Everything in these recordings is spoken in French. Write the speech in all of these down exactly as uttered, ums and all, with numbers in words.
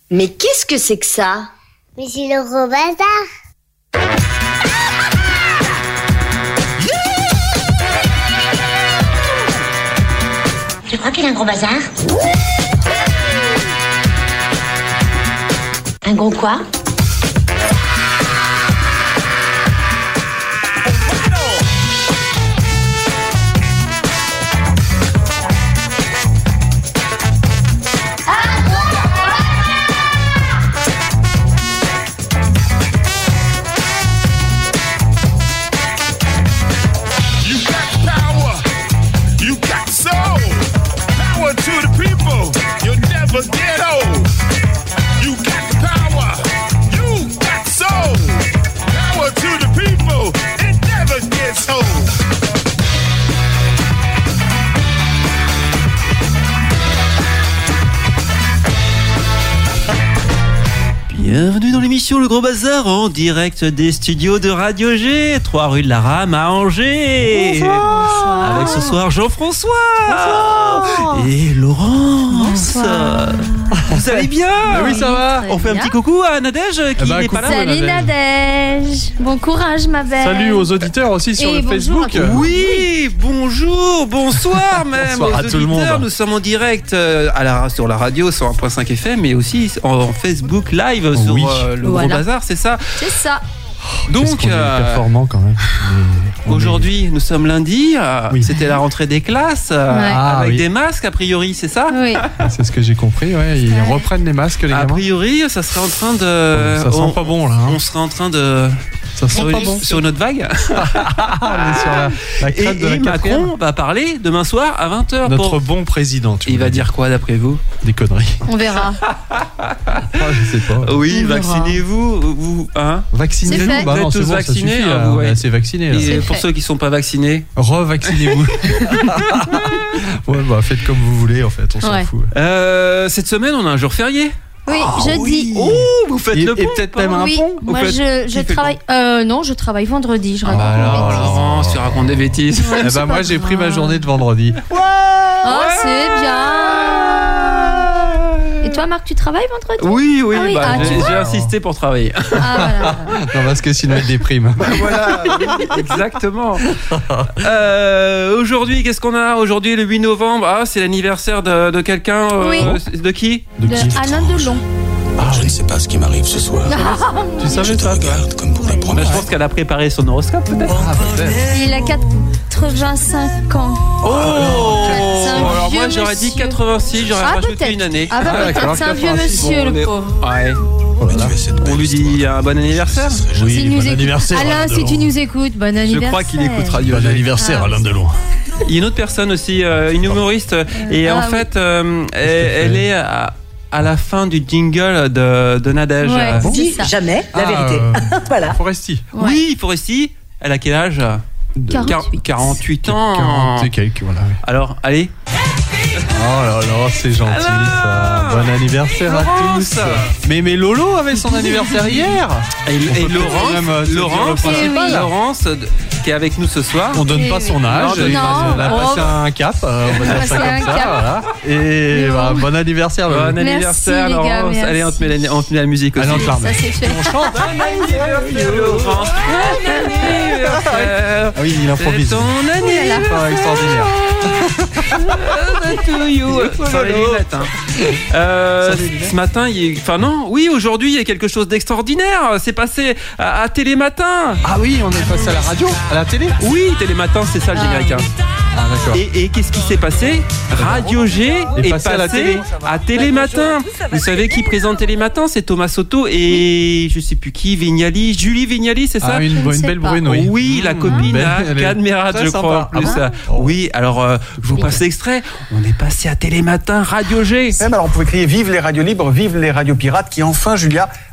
Mais qu'est-ce que c'est que ça? Mais c'est le gros bazar. Tu crois qu'il a un gros bazar? Un gros quoi? Get old. You got the power. You got the soul. Power to the people. It never gets old. Bienvenue dans l'émission Le Gros Bazar en direct des studios de Radio G, trois rue de la Rame à Angers. Bonsoir. Avec ce soir Jean-François. Bonsoir. Et Laurence. Bonsoir. Vous allez bien? Oui, ça va. On fait un petit coucou à Nadège qui Eh ben, n'est pas là. Salut Nadège. Bon courage ma belle. Salut aux auditeurs aussi sur Et le bonjour Facebook. à tous. Oui, bonjour, bonsoir même Bonsoir aux à tout le auditeurs. monde. Nous sommes en direct euh, à la, sur la radio cent un point cinq F M, mais aussi en Facebook live sur Oui. euh, le Voilà. Gros Bazar, c'est ça? C'est ça. Donc, Qu'est-ce qu'on est euh, performant quand même. Mais on aujourd'hui, nous sommes lundi. euh, Oui. C'était la rentrée des classes euh, Ouais. Ah, avec oui. des masques, a priori, c'est ça? Oui. est- C'est ce que j'ai compris. Ouais, ils Ouais. reprennent les masques les A gamins. priori, ça serait en train de. Ça sent on, pas bon là. Hein. on serait en train de. Ça sent Sur, pas une, bon. sur une autre vague. On est sur la, la Et, crête de et la quatrième. Macron va parler demain soir à vingt heures. Notre bon président. Tu Il va voulais dire quoi d'après vous? des conneries. On verra. Ah, je sais pas. Oui, On verra. vaccinez-vous, vous, hein? Vaccinez-vous. C'est fait. Bah Vous non, êtes c'est tous bon, ça vaccinés, suffit, hein, là. vous, On est ouais. assez vaccinés. là. Et C'est pour fait. ceux qui sont pas vaccinés, Revaccinez-vous. Ouais, bah faites comme vous voulez en fait. On s'en Ouais. fout. euh, cette semaine on a un jour férié. Oui, jeudi. Oh, vous faites Et- le et pont peut-être même un Oui, pont. moi Vous faites- je, qui je fait le travaille. Euh, non, je travaille vendredi. Je raconte Ah, une alors, bêtise. Laurence, tu racontes des bêtises. Ouais, Eh c'est ben pas moi j'ai pris grave. ma journée de vendredi. Oh, c'est bien. Et toi, Marc, tu travailles vendredi? Oui, oui, Ah oui, bah, ah, j'ai, tu vois. j'ai insisté pour travailler. Ah, voilà. Non parce que sinon il déprime. Voilà, exactement. Euh, aujourd'hui, qu'est-ce qu'on a? Aujourd'hui, le huit novembre, ah, c'est l'anniversaire de, de quelqu'un. euh, Oui. De qui? De De qui? Alain Delon. Je ne sais pas ce qui m'arrive ce soir. Tu Je savais te ça toi? regarde comme pour la Bah, première je fois. pense qu'elle a préparé son horoscope, peut-être. Ah peut-être. Il a quatre-vingt-cinq ans. Oh, C'est un alors moi vieux j'aurais dit monsieur. quatre-vingt-six, j'aurais Ah, rajouté peut-être. une année. Ah, bah, Ah, peut-être. d'accord, C'est un vieux quatre-vingt-six. monsieur, Bon, le on est- pauvre. Ouais. Mais tu as cette On belle lui dit histoire. un bon anniversaire. Ce serait S'il gentil. nous bon écoute. anniversaire, Alain, Alain si Delon. tu nous écoutes, bon Je anniversaire. crois qu'il écoute Radio. Bon anniversaire Ah. Alain Delon. Il y a une autre personne aussi, euh, une humoriste, et Ah, en oui. fait, euh, elle, fait elle est à, à la fin du jingle de, de Nadège. Ouais. Euh, Bon. Dis C'est ça. jamais la Ah, vérité. euh, Voilà. Foresti. Ouais. Oui, Foresti, elle a quel âge? quarante-huit. quarante-huit ans. quarante et quelques, voilà. oui. Alors, allez. Oh là là, c'est gentil ça. Bon anniversaire à Laurence. tous. Mais, mais Lolo avait son anniversaire hier. Et, et On peut Laurence, même, euh, se dire Laurence, le principal. Laurence, euh, qui est avec nous ce soir. On donne Et pas son oui. âge. Non, il non, a- on a oh. passé un cap. euh, On va dire passé ça un comme ça. cap. Voilà. Et Non. bah, bon anniversaire Lolo. Bon Merci, anniversaire, les gars, Laurence. merci. Allez, on te met la, on te met la musique aussi. Allez, on te la remet. Ça c'est fait. On chante. Laurence. Bon anniversaire. Ah oui, il C'est improvise. ton anniversaire. Ah, extraordinaire. to you. Sans les lunettes, hein. Euh, ce matin, il y a- enfin non, oui, aujourd'hui, il y a quelque chose d'extraordinaire. C'est passé à, à Télématin. Ah oui, on est passé à la radio, à la télé. Oui, Télématin, c'est ça le générique. hein. Ah d'accord. Et, et qu'est-ce qui s'est passé? Radio G Est est passé passé à la télé. à Télématin. Vous savez qui présente Télématin? C'est Thomas Soto et je sais plus qui, Vignali, Julie Vignali, c'est ça? Ah, une, Je ne une sais belle pas. brune, oui. Oui, la copine Belle, à elle est Cadmerat, très je sympa. crois. en plus. Ah bon Oh. Oui, alors euh, je vous passe l'extrait. On est passé à Télématin, Radio G. Même alors on pouvait crier vive les radios libres, vive les radios pirates qui enfin, Julia,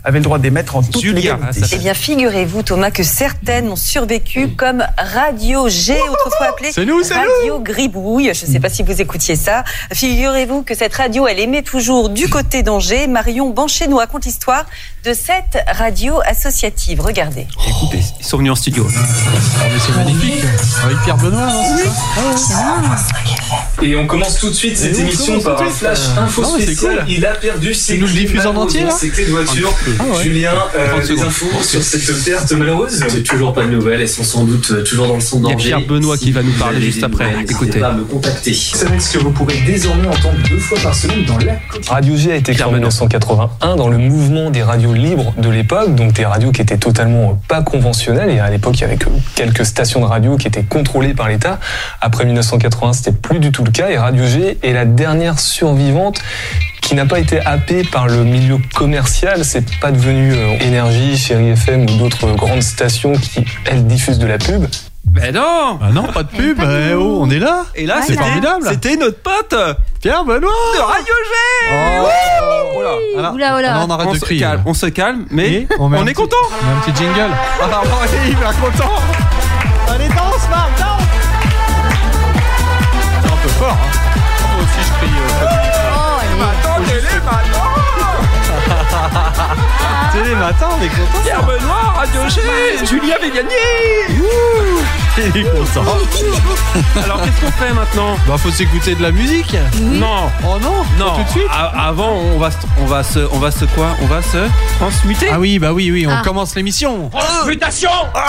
avait le droit d'émettre en toute Julia, légalité. ça Eh bien, figurez-vous, Thomas, que certaines ont survécu comme Radio G, autrefois appelée C'est nous, c'est Radio Gribouille. Je ne sais pas si vous écoutiez ça. Figurez-vous que cette radio, elle émet toujours du côté d'Angers. Marion Banchet nous raconte l'histoire de cette radio associative. Regardez. Écoutez, ils sont venus en studio. Ah, mais c'est magnifique. Avec Pierre Benoît, non, c'est ça Et on commence tout de suite cette Et on émission commence par tout un de suite. flash info Non, mais c'est spécial. cool. Il a perdu ses Tu nous le clés, diffuses en malheureusement, entier, là ses clés de voiture. Ah ouais. Julien, euh, trente des secondes. infos sur cette perte malheureuse. J'ai toujours pas de nouvelles, elles sont sans doute toujours dans le centre Il y a d'Angers. Pierre Benoît qui va nous parler vous avez juste des après. nouvelles, n'hésitez Écoutez. pas à me contacter. Ça veut dire que vous pourrez désormais entendre deux fois par semaine dans la quotidienne. Radio G a été créé en dix-neuf cent quatre-vingt-un dans le mouvement des radios libres de l'époque, donc des radios qui étaient totalement pas conventionnelles. Et à l'époque, il y avait que quelques stations de radio qui étaient contrôlées par l'État. Après dix-neuf cent quatre-vingts, c'était plus du tout le cas. Et Radio G est la dernière survivante qui n'a pas été happée par le milieu commercial. C'est pas devenu euh, Énergie, Chérie F M ou d'autres grandes stations qui, elles, diffusent de la pub. Mais non. Ah non, pas de pub. Eh oh, on est là. Et là, C'est c'était- formidable. C'était notre pote Pierre Benoît de Radio G. Oh. Oh là. Voilà. Oula, oula. Alors, on arrête On de se crier. calme, là. on se calme, mais Et on, met un est petit- content. On met un petit jingle. Ah, bah, il est hyper content. Allez, danse, Marc, danse. C'est un peu fort, hein. Moi aussi, je crie. Euh, Oh, allez. Télé maintenant. Télé matin, on est content. Pierre Benoît, Radio G. Julien avait gagné. Il est content. Alors qu'est-ce qu'on fait maintenant? Bah, faut s'écouter de la musique. Non. Oh non, Non, pas tout de suite. a- avant on va, se- on va se, on va se quoi? On va se transmuter. Ah oui, bah oui, oui, on Ah. commence l'émission. Mutation.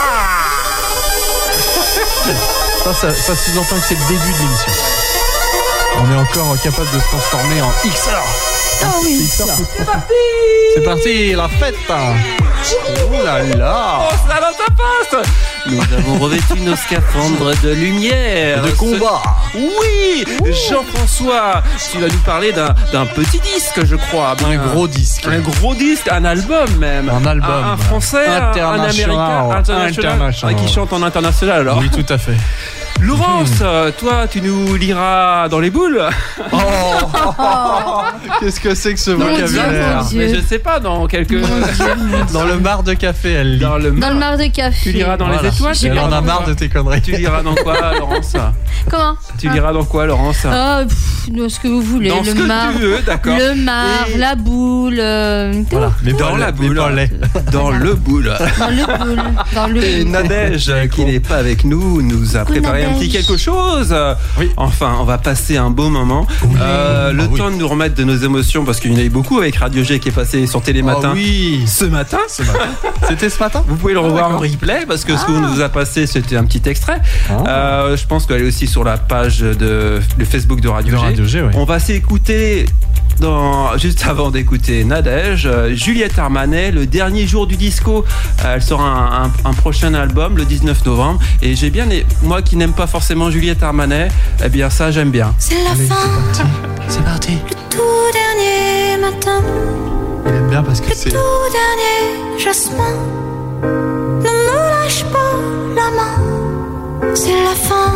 Ça, ça, ça sous-entend que c'est le début de l'émission. On est encore capable de se transformer en X R. Oh oui. C'est parti. C'est parti, la fête. Oh là là. Oh, ça dans ta poste. Nous avons revêtu nos scaphandres de lumière. De combat. Ce- Oui, Jean-François, tu vas nous parler d'un, d'un petit disque, je crois. Un Bien. gros disque. Un gros disque, un album même. Un album. Un, un français, un- un International. américain, international, International. qui chante en international alors. Oui, tout à fait. Laurence, euh, toi, tu nous liras dans les boules. Oh. Qu'est-ce que c'est que ce Mon Dieu, vocabulaire mon Dieu. Mais je sais pas, dans quelques. Dans le mar de café, elle lit. Dans le Dans le mar de café. Tu liras dans Voilà. les étoiles. tu Elle liras en a dans marre quoi de tes conneries. Tu liras dans quoi, Laurence? Comment? Tu liras dans quoi, Laurence? Ah, pff, dans ce que vous voulez. Dans ce le que mar. tu veux, d'accord. Le mar, Et- la boule. euh, tout. Voilà. Mais Dans pas la la boule. Pas lait. Dans le boule. Dans le boule. Dans le Et boule. Nadège, qui n'est pas avec nous, nous a Coucou, préparé un petit Nadège. quelque chose. Oui. Enfin, on va passer un beau moment. Euh, le Ah oui. temps de nous remettre de nos émotions, parce qu'il y en a eu beaucoup avec Radio G qui est passé sur Télématin Ah oui. ce matin. Ce matin. C'était ce matin. Vous pouvez le revoir en d'accord. replay parce que ce qu'on nous a passé c'était un petit extrait. Ah. Euh, je pense qu'elle est aussi sur la page de le Facebook de Radio De G. Radio G, oui. On va s'écouter dans, juste avant d'écouter Nadège, euh, Juliette Armanet, le dernier jour du disco. Euh, elle sort un, un- un prochain album le dix-neuf novembre. Et j'ai bien, moi qui n'aime pas forcément Juliette Armanet, eh bien ça j'aime bien. C'est la fin. C'est parti. Tout dernier matin. Il aime bien parce que c'est. Tout dernier jasmin. Ne me lâche pas la main. C'est la fin.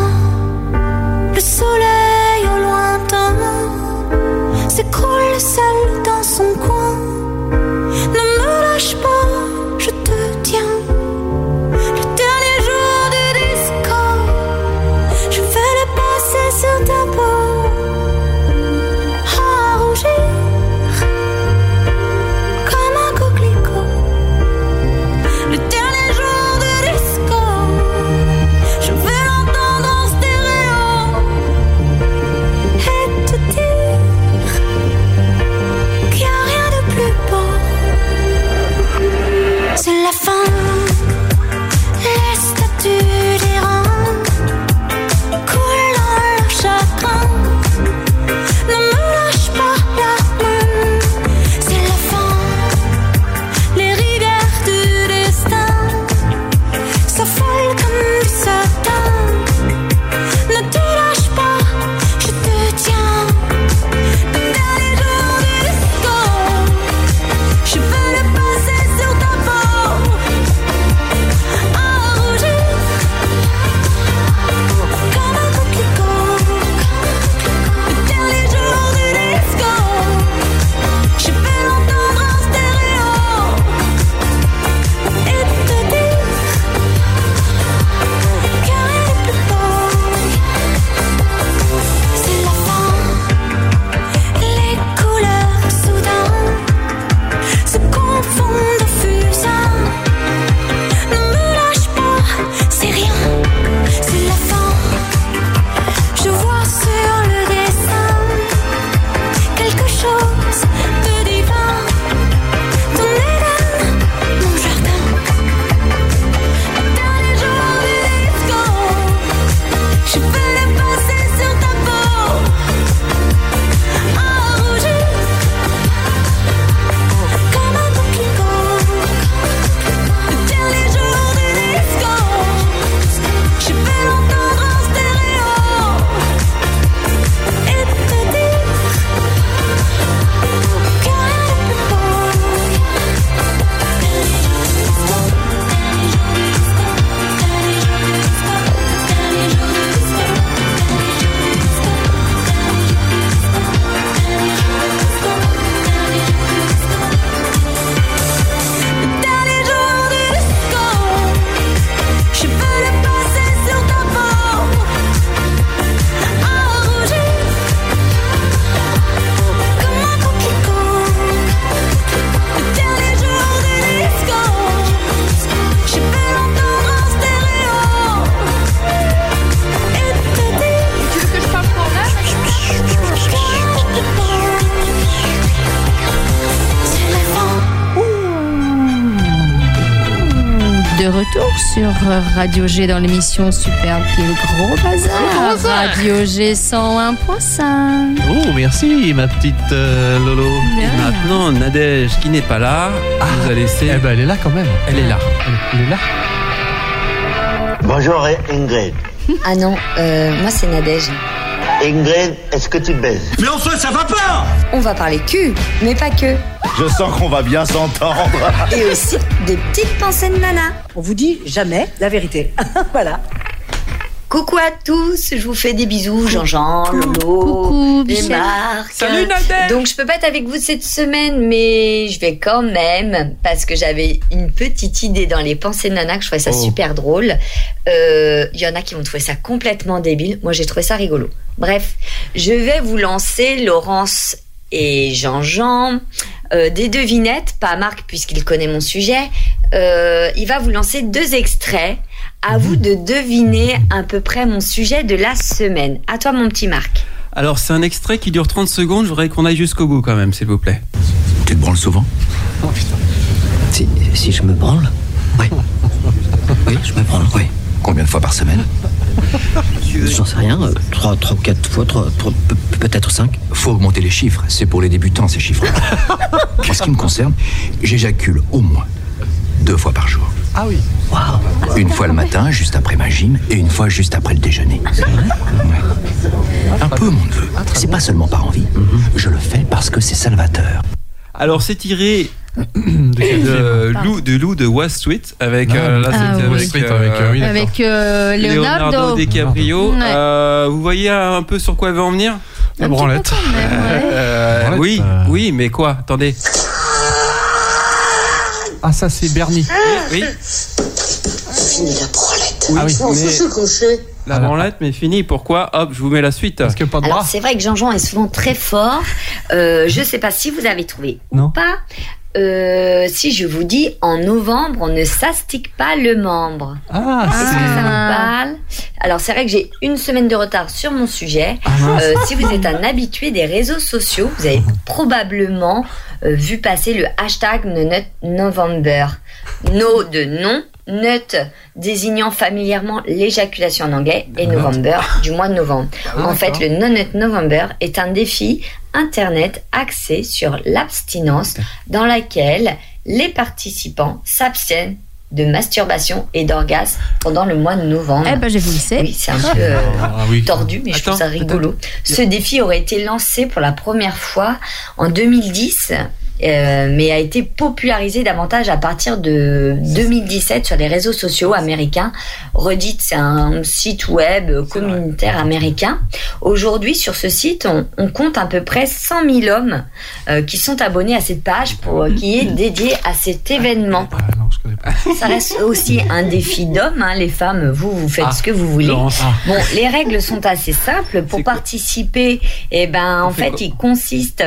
Le soleil au lointain s'écroule seul dans son coin. Ne me lâche pas, je te tiens. Le dernier jour du disco, je vais le passer sur ta peau à rougir comme un coquelicot. Le dernier jour du disco, je vais l'entendre en stéréo et te dire qu'il n'y a rien de De retour sur Radio G dans l'émission Super qui est le Gros Bazar. Radio G cent un virgule cinq. Oh, merci ma petite euh, Lolo. Et maintenant, Nadège, qui n'est pas là, ah, nous a laissé. Eh ben, elle est là quand même. Elle est là. Elle est là. Bonjour Ingrid. Ah non, euh, moi c'est Nadège. Ingrid, est-ce que tu baises? Mais enfin, ça va pas! On va parler cul, mais pas que. Je sens qu'on va bien s'entendre. Et aussi des petites pensées de nana. On vous dit jamais la vérité. Voilà. Coucou à tous, je vous fais des bisous, Jean-Jean, Lolo, coucou, et Marc. Salut Nadège. Donc je peux pas être avec vous cette semaine, mais je vais quand même, parce que j'avais une petite idée dans les pensées de nana, que je trouvais ça oh. super drôle. Il euh, y en a qui vont trouver ça complètement débile, moi j'ai trouvé ça rigolo. Bref, je vais vous lancer Laurence et Jean-Jean euh, des devinettes, pas Marc puisqu'il connaît mon sujet. Euh, il va vous lancer deux extraits. À vous de deviner à peu près mon sujet de la semaine. À toi, mon petit Marc. Alors, c'est un extrait qui dure trente secondes. Je voudrais qu'on aille jusqu'au bout quand même, s'il vous plaît. Tu te branles souvent? Oh putain. Si, si je me branle? Oui. Oui, je me branle, oui. Combien de fois par semaine? J'en sais rien. Trois, trois, quatre fois, trois, trois, peut-être cinq. Faut augmenter les chiffres. C'est pour les débutants, ces chiffres. En ce qui me concerne, j'éjacule au moins deux fois par jour. Ah oui. Wow. Une fois le matin, juste après ma gym, et une fois juste après le déjeuner. C'est vrai? Ouais. Un peu mon neveu. Ah, c'est pas seulement par envie. Mm-hmm. Je le fais parce que c'est salvateur. Alors, c'est tiré de Lou de Lou de Wall Street avec ah, euh, là, ah, oui. avec, avec, euh, oui, avec euh, Leonardo. Leonardo DiCaprio. Ouais. Euh, vous voyez un peu sur quoi elle va en venir? La branlette. Même, ouais. euh, branlette. Oui, euh... oui, mais quoi? Attendez. Ah, ça c'est Bernie. Oui. Fini la branlette. Oui, ah oui, non, mais... c'est couché. La branlette, mais fini. Pourquoi? Hop, je vous mets la suite. Parce que pas de Alors, bras. c'est vrai que Jean-Jean est souvent très fort. Euh, je sais pas si vous avez trouvé non. ou pas. Euh, si je vous dis en novembre, on ne s'astique pas le membre. Ah, Est-ce c'est... que ça vous parle? Alors, c'est vrai que j'ai une semaine de retard sur mon sujet. Ah, euh, si vous êtes un habitué des réseaux sociaux, vous avez probablement euh, vu passer le hashtag NoNutNovember. No de non, nut désignant familièrement l'éjaculation en anglais et November du mois de novembre. Ah, en fait, le NoNutNovember est un défi internet axé sur l'abstinence dans laquelle les participants s'abstiennent de masturbation et d'orgasme pendant le mois de novembre. Eh ben, j'ai voulu le Oui, c'est un peu euh, ah, oui. tordu, mais attends, je trouve ça rigolo. Attends. Ce défi aurait été lancé pour la première fois en deux mille dix, euh, mais a été popularisé davantage à partir de deux mille dix-sept sur les réseaux sociaux américains. Reddit, c'est un site web communautaire américain. Aujourd'hui, sur ce site, on, on compte à peu près cent mille hommes euh, qui sont abonnés à cette page pour, euh, qui est dédiée à cet événement. Ça reste aussi un défi d'hommes, hein. Les femmes, vous, vous faites ah, ce que vous voulez. Non, bon, les règles sont assez simples. Pour participer, eh ben, en fait, il consiste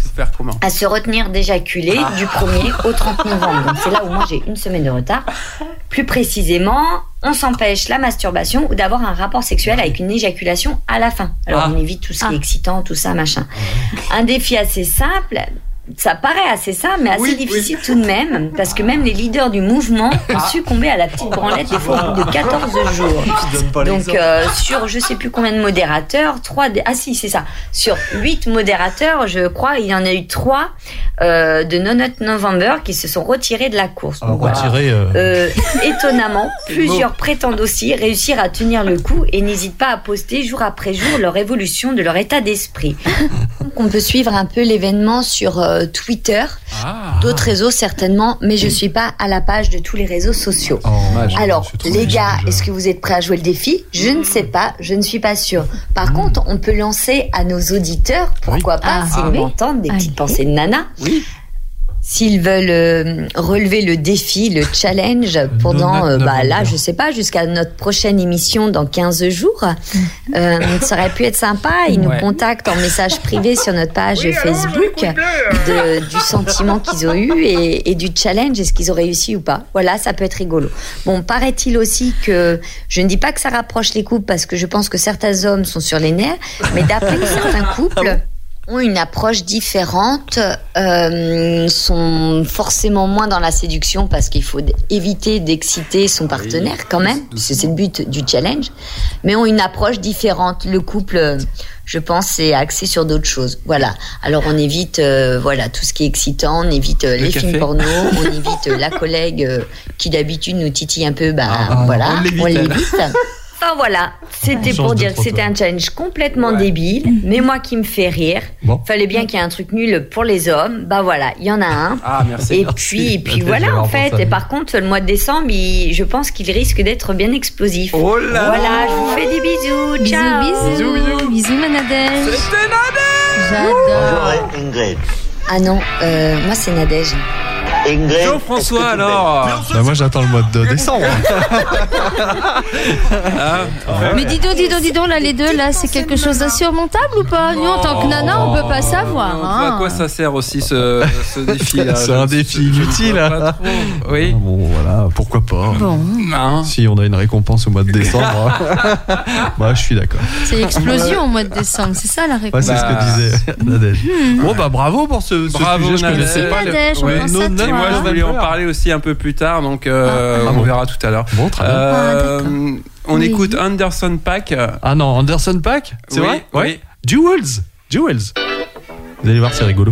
à se retenir d'éjaculer ah. du premier au trente novembre. Donc, c'est là où moi, j'ai une semaine de retard. Plus précisément, on s'empêche la masturbation ou d'avoir un rapport sexuel avec une éjaculation à la fin. Alors, ah. on évite tout ce qui est ah. excitant, tout ça, machin. Un défi assez simple. Ça paraît assez simple, mais assez oui, difficile oui. tout de même, parce que même les leaders du mouvement ont succombé à la petite branlette des fois au bout de quatorze jours. Donc, euh, sur je sais plus combien de modérateurs, trois, ah si, c'est ça, sur huit modérateurs, je crois, il y en a eu trois euh, de NoNutNovember qui se sont retirés de la course. Alors, voilà. retirés, euh... Euh, étonnamment, plusieurs beau. prétendent aussi réussir à tenir le coup et n'hésitent pas à poster jour après jour leur évolution de leur état d'esprit. Donc, on peut suivre un peu l'événement sur euh, Twitter, ah, d'autres réseaux certainement, mais je suis pas à la page de tous les réseaux sociaux. Oh, Alors, les gars, est-ce que vous êtes prêts à jouer le défi? Je ne sais pas, je ne suis pas sûre. Par mmh. contre, on peut lancer à nos auditeurs, pourquoi oui. pas, ah, s'ils ah, m'entendent, des petites ah, pensées de nana. Oui. S'ils veulent euh, relever le défi, le challenge pendant, euh, bah là, je sais pas, jusqu'à notre prochaine émission dans quinze jours, euh, ça aurait pu être sympa. Ils ouais. nous contactent en message privé sur notre page oui, Facebook de, du sentiment qu'ils ont eu et, et du challenge, est-ce qu'ils ont réussi ou pas. Voilà, ça peut être rigolo. Bon, paraît-il aussi que, je ne dis pas que ça rapproche les couples parce que je pense que certains hommes sont sur les nerfs, mais d'après certains couples, ont une approche différente, euh, sont forcément moins dans la séduction parce qu'il faut éviter d'exciter son partenaire quand même, parce que c'est le but du challenge, mais ont une approche différente. Le couple, je pense, c'est axé sur d'autres choses. Voilà. Alors on évite, euh, voilà, tout ce qui est excitant, on évite euh, les café. films porno, on évite euh, la collègue euh, qui d'habitude nous titille un peu, bah Ah, voilà, on l'évite, on elle. l'évite. Enfin voilà, c'était Change pour de dire que c'était trottoir. un challenge complètement débile, mais moi qui me fait rire. Bon. Fallait bien qu'il y ait un truc nul pour les hommes. Bah voilà, il y en a un. Ah, merci. Et Merci. puis, et puis Nathalie, voilà je vais en avoir fait. pensé à Et lui. par contre, le mois de décembre, il- je pense qu'il risque d'être bien explosif. Oh là Voilà, là. je vous fais des bisous. Bisous, Ciao. bisous. Bisous, bisous. Bisous, ma Nadège. C'était Nadège. J'adore. Bonjour Ingrid. Ah non, euh, moi c'est Nadège. Ingrid. Jean-François est-ce que tu alors. Bah moi j'attends le mois de décembre. Ah, Mais dis donc, dis donc, dis donc, là, les deux, là, c'est quelque chose d'insurmontable ou pas? Nous, en tant que nana, on peut pas savoir. À Hein. quoi ça sert aussi ce, ce défi là? C'est un défi inutile. Pas trop. Oui. Ah bon voilà, pourquoi pas. Bon, Non. Si on a une récompense au mois de décembre, bah je suis d'accord. c'est l'explosion au mois de décembre, c'est ça la Ouais, réponse. c'est ce Bah. que disait Nadège. Bon bah bravo pour ce, ce Bravo, sujet, je Nadège. connaissais pas. le- Nadège, on Ouais. pense Nos à neuf toi. Et moi, je voulais en November. parler aussi un peu plus tard, donc euh, Ah on bon. verra tout à l'heure. Bon, très bien. Euh, Ah, d'accord. on Oui. écoute Anderson .Paak. Ah non, Anderson .Paak, c'est Oui, vrai oui. Ouais. Jewels, Jewels. Vous allez voir, c'est rigolo.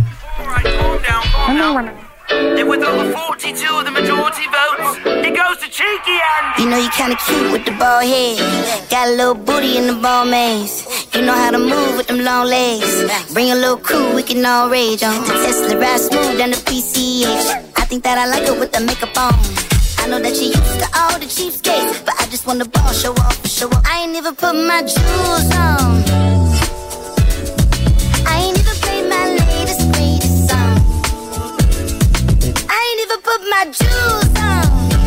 And with over forty-two, the majority votes, it goes to Cheeky and You know you kinda cute with the bald head. Got a little booty in the ball maze. You know how to move with them long legs. Bring a little crew, we can all rage on. The Tesla ride smooth down the P C H. I think that I like her with the makeup on. I know that you used to all the cheapskates, but I just want the ball, show off, show off. I ain't even put my jewels on. I ain't even played my latest, greatest song. I ain't even put my jewels on.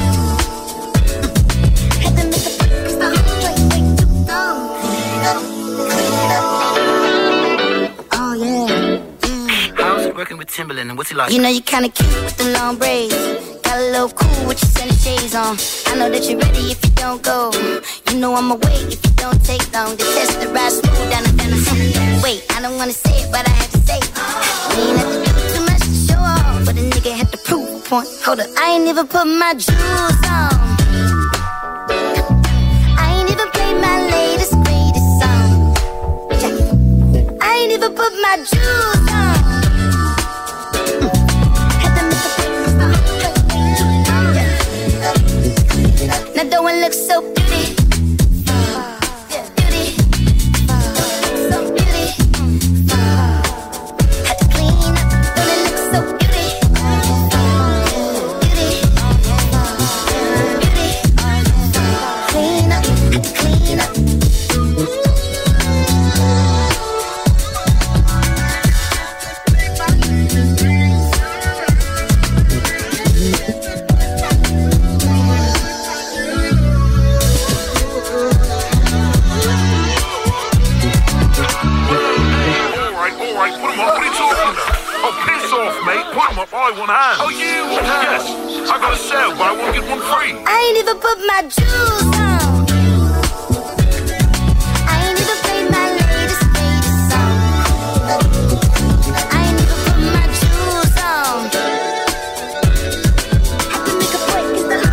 Had to make a break 'cause the whole joint way too long. Oh yeah. how's it working with Timberland and what's he like? You know you kinda cute with the long braids. Got a little cool with your sunny shades on. I know that you're ready if you don't go. You know I'ma wait if you don't take long. The test the ride smooth down the fence. Wait, I don't wanna say it, but I had to say it. We ain't have to do too much to show off, but a nigga had to prove a point. Hold up, I ain't even put my jewels on. I ain't even played my latest, greatest song. I ain't even put my jewels on. Now that one looks so beauty, beauty, so beauty. Had to clean up, don't it look so beauty, beauty, beauty. Clean up, clean up. I want hand. Oh, you want hand? Yes. I got a sale, but I won't get one free. I ain't even put my jewels on. I ain't even played my latest, latest song. I ain't even put my jewels on. Had to make a break 'cause the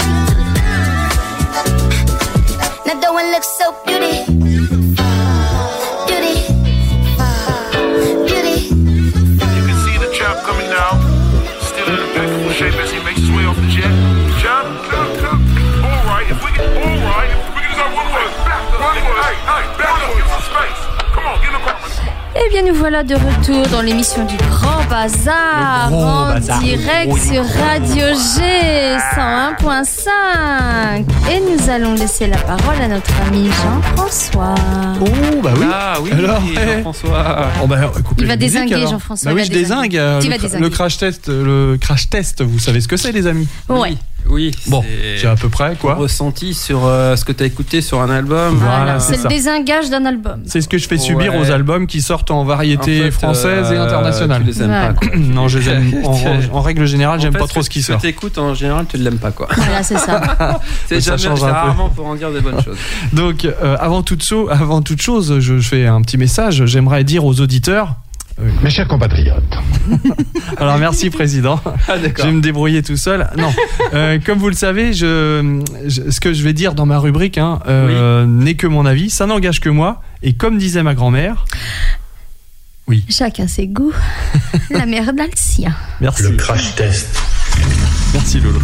now that one looks so beauty, beauty, beauty. You can see the chap coming down, still in impeccable shape as he makes his way off the jet. Jump, jump, jump. All right, if we can, all right, if we can just have one word, one word. Hey, hey, back up, get some space. Come on, get in the car. Eh bien, nous voilà de retour dans l'émission du Grand Bazar, Le Grand en Bazar. direct Oui. sur Radio G cent un point cinq. Et nous allons laisser la parole à notre ami Jean-François. Oh bah oui. Ah oui, Alors, Jean-François. Oh bah, coupez Il va la musique, dézinguer, alors. Jean-François, Bah oui, il je va dézinguer. dézingue. euh, Tu le, vas cra- dézinguer. le crash test, le crash test, vous savez ce que c'est, les amis? Ouais. Oui, Bon, c'est c'est à peu près quoi. ressenti sur euh, ce que tu as écouté sur un album. Voilà, Voilà, c'est c'est ça. le désengage d'un album. C'est ce que je fais subir Ouais. aux albums qui sortent en variété En fait, française et euh, internationale. Tu les aimes Ouais. pas, quoi. Non, je les aime. En, en- en règle générale, j'aime En fait, pas trop ce qui que sort. tu écoutes en général, tu ne l'aimes pas, quoi. Voilà, c'est ça. C'est Ça jamais, change c'est un peu. rarement pour en dire des bonnes choses. Donc, euh, avant, toute so- avant toute chose, je, je fais un petit message. J'aimerais dire aux auditeurs Oui. Mes chers compatriotes. Alors merci président. Ah, je vais me débrouiller tout seul. Non, euh, comme vous le savez, je, je, ce que je vais dire dans ma rubrique hein, euh, oui. n'est que mon avis. Ça n'engage que moi. Et comme disait ma grand-mère. Oui. Chacun ses goûts. La mère d'Alcia. Merci. Le crash test. Merci Lolo.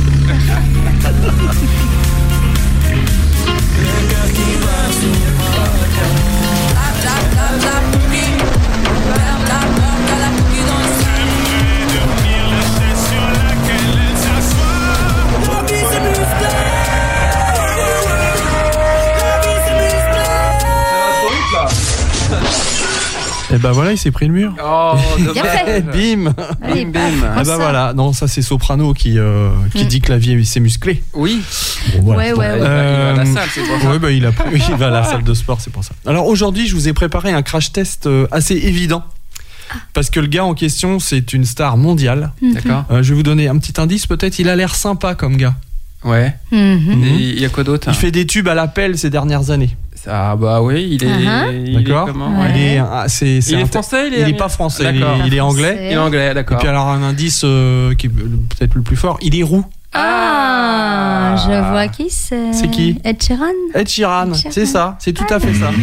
Et ben voilà, il s'est pris le mur. Oh, bien fait. Bim. Allez, bim. Et ben voilà, non, ça c'est Soprano qui, euh, qui mm. dit que la vie s'est musclée. Oui. Bon, voilà. Ouais, ouais, ouais. Euh, il va à la salle, c'est pour ça. Ouais, bah, il, a, il va à la salle de sport, c'est pour ça. Alors aujourd'hui, je vous ai préparé un crash test assez évident. Parce que le gars en question, c'est une star mondiale. Mm-hmm. D'accord. Euh, je vais vous donner un petit indice, peut-être. Il a l'air sympa comme gars. Ouais. Mm-hmm. Et il y a quoi d'autre? Il fait des tubes à l'appel ces dernières années. Ah bah oui, il est. Uh-huh. Il d'accord. Est comment ouais. Il est. Ah, c'est, c'est il est un, français. Il est, il est pas français. Il est, il est anglais. Il est anglais, d'accord. Et puis alors un indice euh, qui est peut-être le plus fort. Il est roux. Ah, je vois qui c'est. C'est qui? Ed Sheeran. Ed Sheeran, Ed Sheeran. C'est ça. C'est tout à fait ça.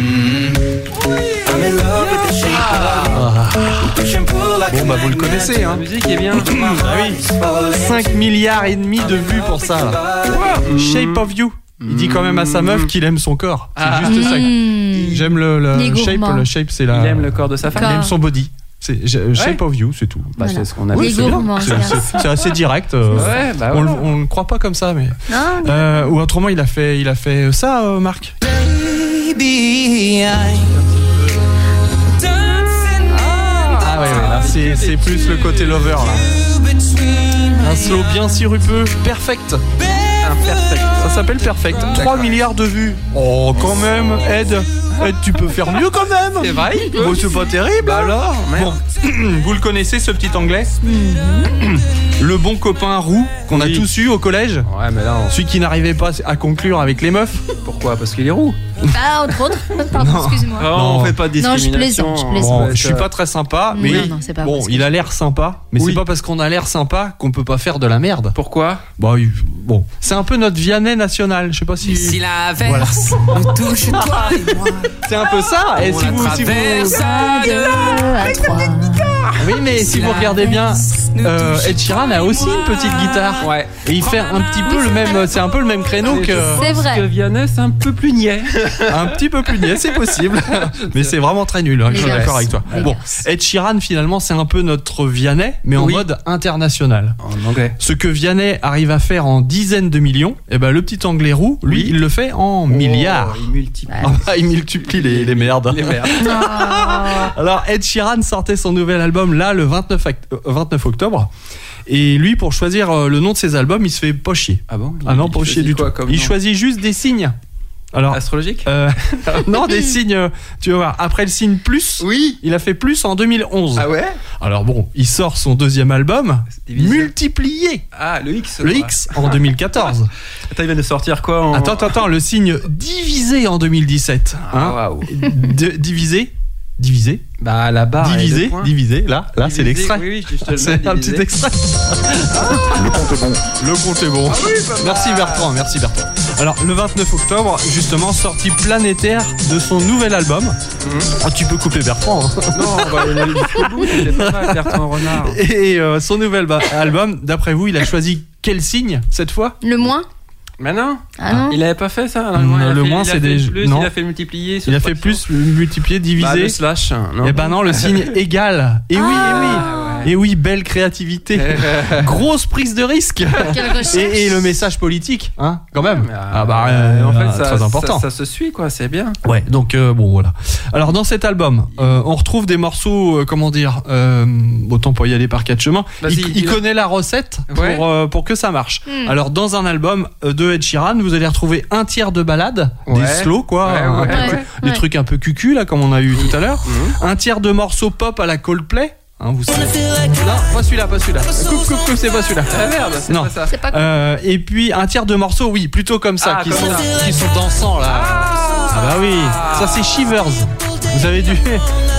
Ah. Bon bah vous le connaissez hein. La musique est bien. Oui. cinq milliards et demi de vues pour ça là. Wow. Shape of You. Il dit quand même à sa meuf qu'il aime son corps. C'est ah. juste ça. Mmh. J'aime le, le shape. Le shape, c'est la. Il aime le corps de sa femme. Il aime son body. C'est ouais. Shape of You, c'est tout. Bah, voilà. C'est ce qu'on a. Oui, c'est, c'est, c'est, c'est assez direct. Euh, ouais, bah on, voilà. on le croit pas comme ça, mais. Non, euh, ou autrement, il a fait, il a fait ça, euh, Marc. Baby, I... Ah ouais, ouais, là, c'est, c'est plus le côté lover là. Un slow bien sirupeux, perfect. Perfect. Ça s'appelle Perfect. Ah, trois milliards de vues. Oh, quand même, Ed. Ed, tu peux faire mieux quand même. C'est vrai. Bon, c'est pas terrible. Bah alors, bon, vous le connaissez, ce petit anglais. Mm-hmm. Le bon copain roux qu'on oui. a tous eu au collège. Ouais, mais là, on... celui qui n'arrivait pas à conclure avec les meufs. Pourquoi? Parce qu'il est roux. Bah, entre autres. Pardon, non. excuse-moi. Non, non, on fait pas de discrimination. Non, je plaisante, je plaisante. Bon, je suis pas très sympa, mais non, non, c'est pas bon, il a l'air sympa, mais oui. c'est pas parce qu'on a l'air sympa qu'on peut pas faire de la merde. Pourquoi? Bah, bon, c'est un peu notre Vianney national. Je sais pas si. Si l'inverse voilà. nous touche toi et moi. C'est un peu ça. Et si vous, si vous... à deux, à trois. Oui, mais si, si vous regardez bien, euh, Ed Sheeran a aussi une petite guitare. Ouais. Et il fait un petit peu le même, c'est un peu le même créneau que. C'est vrai. Que Vianney, c'est un peu plus niais. Un petit peu plus niais, c'est possible. Mais c'est vraiment très nul. Hein, je suis d'accord avec toi. Bon, Ed Sheeran finalement, c'est un peu notre Vianney, mais en oui. mode international. En anglais. Ce que Vianney arrive à faire en dizaines de millions, et ben le petit anglais roux, lui, oui. il le fait en oh, milliards. Il multiplie. Ah, il multiplie les, les merdes. Les merdes. Alors Ed Sheeran sortait son nouvel album là le vingt-neuf octobre. Et lui, pour choisir le nom de ses albums, il se fait pas chier. Ah bon? Ah non, pas chier du tout. Il nom? choisit juste des signes. Alors, astrologique euh, non, des signes, tu vas voir. Après le signe plus, oui. il a fait plus en deux mille onze. Ah ouais? Alors bon, il sort son deuxième album, multiplié. Ah, le X. Le X en deux mille quatorze. Attends, il vient de sortir quoi en... Attends, attends, attends, le signe divisé en deux mille dix-sept. Hein ah, waouh. De, divisé Divisé Bah la barre divisé, divisé, là, là divisé, c'est l'extrait. Oui, oui, je c'est un petit extrait. Le compte est bon. Le compte est bon. Ah oui, merci Bertrand, merci Bertrand. Alors le vingt-neuf octobre, justement, sortie planétaire de son nouvel album. Mmh. Ah, tu peux couper Bertrand. Hein. Non, on va aller jusqu'au bout, c'est pas mal Bertrand Renard. Et euh, son nouvel ba- album, d'après vous, il a choisi quel signe cette fois? Le moins. Mais non. Ah non. Il avait pas fait ça. Non, il le fait, moins il c'est des plus, non. Il a fait multiplier. Il a fait plus multiplier, diviser. Bah, le slash. Non. Et ben non, le signe égal. Et ah, oui, et oui. Ouais. Et oui, belle créativité. Grosse prise de risque. et, et le message politique, hein, quand même. Ouais, ah bah euh, en fait, euh, ça, très important. Ça, ça se suit quoi, c'est bien. Ouais. Donc euh, bon voilà. Alors dans cet album, euh, on retrouve des morceaux, euh, comment dire, euh, autant pour y aller par quatre chemins. Il, il, il connaît la recette pour ouais. euh, pour que ça marche. Hmm. Alors dans un album de Ed Sheeran, vous allez retrouver un tiers de ballades, ouais. des slows quoi, ouais, un, ouais, un peu, ouais. des ouais. trucs un peu cucu là comme on a eu tout à l'heure, mmh. un tiers de morceaux pop à la Coldplay. Hein, vous savez. Non, pas celui-là, pas celui-là. Coupe, coupe, coupe, c'est pas celui-là. Ah merde, c'est non. pas ça. C'est pas euh, et puis un tiers de morceaux, oui, plutôt comme ça, ah, qui, comme sont, ça. qui sont dansants là. Ah, ah bah oui, ça c'est Shivers. Vous avez dû.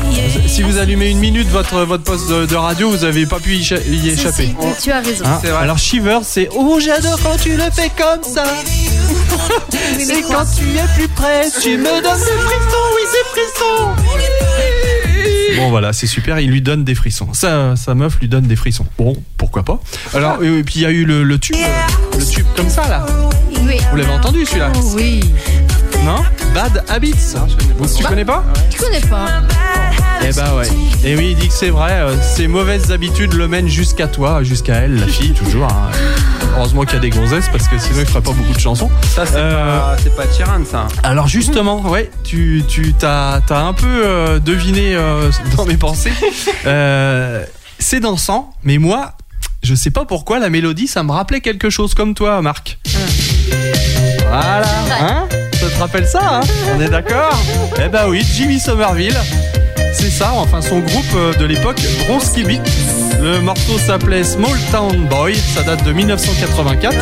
Si vous allumez une minute votre, votre poste de, de radio, vous n'avez pas pu y, cha- y échapper. Si, si, tu as raison. Hein? Alors Shivers, c'est oh j'adore quand tu le fais comme ça. Et quand tu es plus près, tu me donnes des frissons, oui des frissons. Bon voilà, c'est super, il lui donne des frissons. Sa, sa meuf lui donne des frissons. Bon, pourquoi pas. Alors, et puis il y a eu le, le tube, le tube comme ça là. Oui. Vous l'avez entendu celui-là? Oui. Non? Bad Habits. Vous, tu bah, connais pas? Je connais pas. Eh bah ouais. Et oui, il dit que c'est vrai, euh, ces mauvaises habitudes le mènent jusqu'à toi, jusqu'à elle, la fille, toujours. Hein. Heureusement qu'il y a des gonzesses parce que sinon il ferait pas beaucoup de chansons. Ça, c'est euh... pas, c'est pas Sheeran, ça. Alors justement, ouais, tu, tu t'as, t'as un peu euh, deviné euh, dans mes pensées. Euh, c'est dansant, mais moi, je sais pas pourquoi la mélodie, ça me rappelait quelque chose comme toi, Marc. Voilà, hein? Ça te rappelle ça, hein? On est d'accord? Eh ben oui, Jimmy Somerville. C'est ça, enfin son groupe de l'époque, Bronski Beat. Le morceau s'appelait Small Town Boy, ça date de dix-neuf cent quatre-vingt-quatre.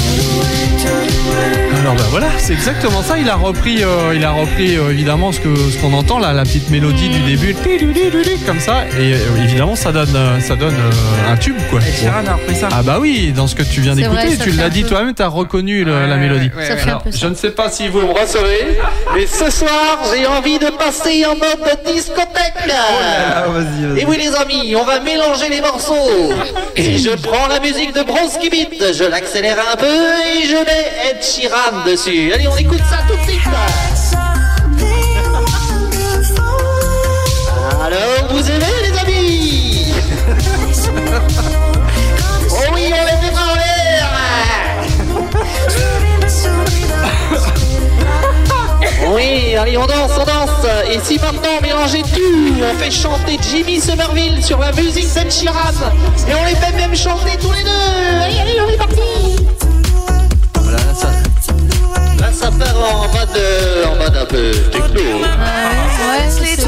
Alors ben voilà, c'est exactement ça. Il a repris, euh, il a repris euh, évidemment ce que ce qu'on entend là, la petite mélodie du début, comme ça. Et euh, évidemment, ça donne, euh, ça donne euh, un tube quoi. Et Sheeran a repris ça. Ah bah oui, dans ce que tu viens C'est d'écouter, vrai, ça tu fait l'as un dit peu. toi-même, t'as reconnu le- Ouais, la mélodie. ouais, Ça ouais, fait un alors, peu ça. Je ne sais pas si vous me recevez, mais ce soir, j'ai envie de passer en mode discothèque. Ah, vas-y, vas-y. Et oui les amis, on va mélanger les morceaux. Et je prends la musique de Bronski Beat, je l'accélère un peu et je mets Ed Sheeran dessus. Allez, on écoute ça tout de suite. Alors, vous aimez les amis? Oh oui, on les met en l'air. Oui, allez, on danse, on danse. Et si maintenant on mélangeait tout, on fait chanter Jimmy Somerville sur la musique d'Ed Sheeran. Et on les fait même chanter tous les deux. Allez, allez, on est parti. Voilà, là, ça... Là, ça part en mode, euh, en mode un peu techno. Ouais, c'est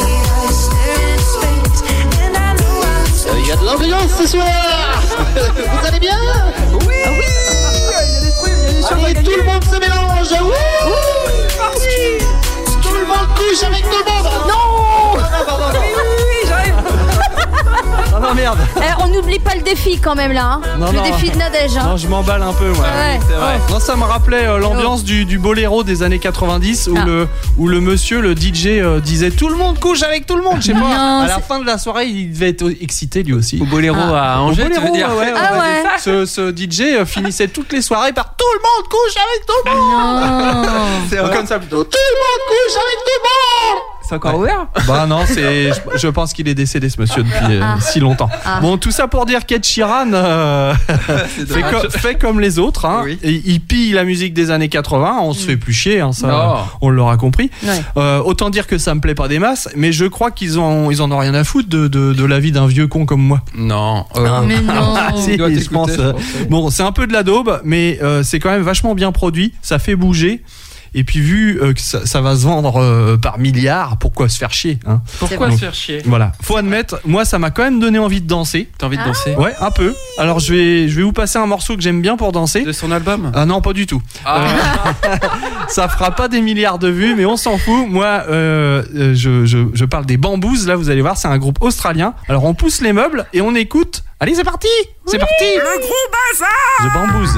Il y a de l'ambiance ce soir. Vous allez bien? Oui. Ah oui. Allez, tout le monde se mélange. Oui. Oui. Tout le monde couche avec tout le monde. Non. Non, non, non, non. Oui, oui, oui, j'arrive. Ah non merde. Eh, on n'oublie pas le défi quand même là. Hein. Non, le non. défi de Nadège. Hein. Non, je m'emballe un peu, moi. Ouais. C'est vrai. Non, ça me rappelait euh, l'ambiance du, du boléro des années quatre-vingt-dix où, Ah. le, où le monsieur, le D J, euh, disait tout le monde couche avec tout le monde. Je sais pas. Non, à la c'est- fin de la soirée, il devait être excité lui aussi. Au Boléro à Angers, Au tu veux boléro, dire? ouais, ouais, Ah ouais. ouais. Ce, ce D J euh, finissait toutes les soirées par tout le monde couche avec tout le monde. Non. C'est Donc, vrai. comme ça plutôt. Tout le monde couche avec tout le monde. C'est encore ouvert? Bah non, c'est. Je, je pense qu'il est décédé ce monsieur depuis euh, Ah. si longtemps. Ah. Bon, tout ça pour dire qu'Ed Sheeran euh, fait, dommage. co- fait comme les autres. Hein, Oui. et il pille la musique des années quatre-vingts. On se fait plus chier, hein, ça, Non. on l'aura compris. Ouais. Euh, autant dire que ça me plaît pas des masses, mais je crois qu'ils ont, ils en ont rien à foutre de, de, de la vie d'un vieux con comme moi. Non. euh, Mais non. Ah, si, Il doit je t'écouter, pense. je euh, pense, oui. Bon, c'est un peu de la daube, mais euh, c'est quand même vachement bien produit. Ça fait bouger. Et puis vu euh, que ça, ça va se vendre euh, par milliards, pourquoi se faire chier, hein? Pourquoi Donc, se faire chier? Voilà, faut admettre, moi ça m'a quand même donné envie de danser. T'as envie de danser? Ouais, un peu. Alors je vais, je vais vous passer un morceau que j'aime bien pour danser. De son album? Ah non, pas du tout. Ah. Euh, ça fera pas des milliards de vues, mais on s'en fout. Moi, euh, euh, je, je, je parle des Bamboos. Là, vous allez voir, c'est un groupe australien. Alors on pousse les meubles et on écoute. Allez, c'est parti. C'est parti. Le gros bazar! The Bamboos.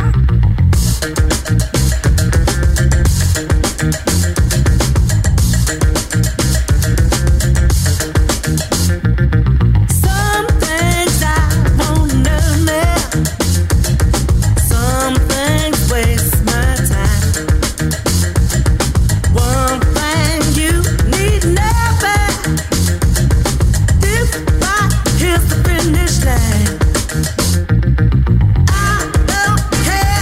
Some things I won't know. Some things waste my time. One thing you need never do right, here's the finish line. I don't care.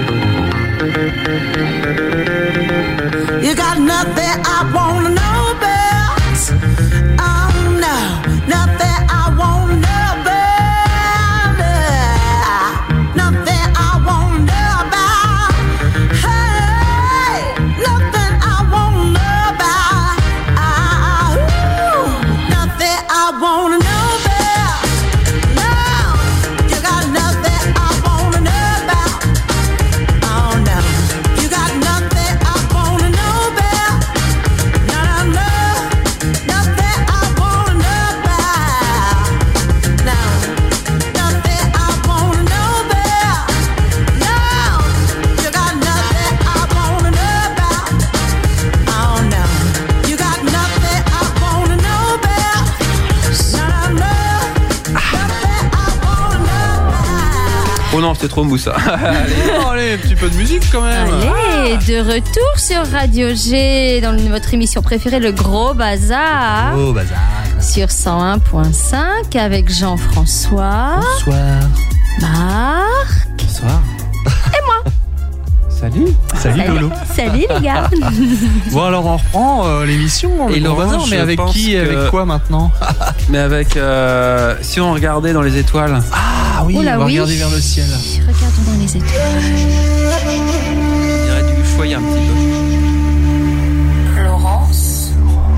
You got nothing I wanna know about. Oh no, nothing I wanna know about. Nothing I wanna know about. Hey, nothing I wanna know about. Ah, ooh, nothing I wanna know about. No, you got nothing I wanna know about. Oh no, you got nothing I wanna know about. No, no, no, nothing I wanna know about. No, nothing I wanna know about. No, you got nothing I wanna know about. Oh no, you got nothing I wanna know about. No, no, no, nothing I wanna know about. Oh non, c'était trop mou ça. Allez. Oh, allez, un petit peu de musique quand même. Allez, de retour sur Radio G dans votre émission préférée, Le Gros Bazar. Oh, bazar. Sur cent un point cinq avec Jean-François. Bonsoir. Marc. Bonsoir. Et moi. Salut. Salut Lolo. Salut les gars. Bon alors on reprend euh, l'émission. Et Le Gros Laurent, Bazar, mais je avec pense qui, que- avec quoi maintenant? Mais avec. euh, si on regardait dans les étoiles. Ah oui, Oula, on va oui. regarder vers le ciel. Regardons dans les étoiles. On dirait du foyer un petit peu. Laurence.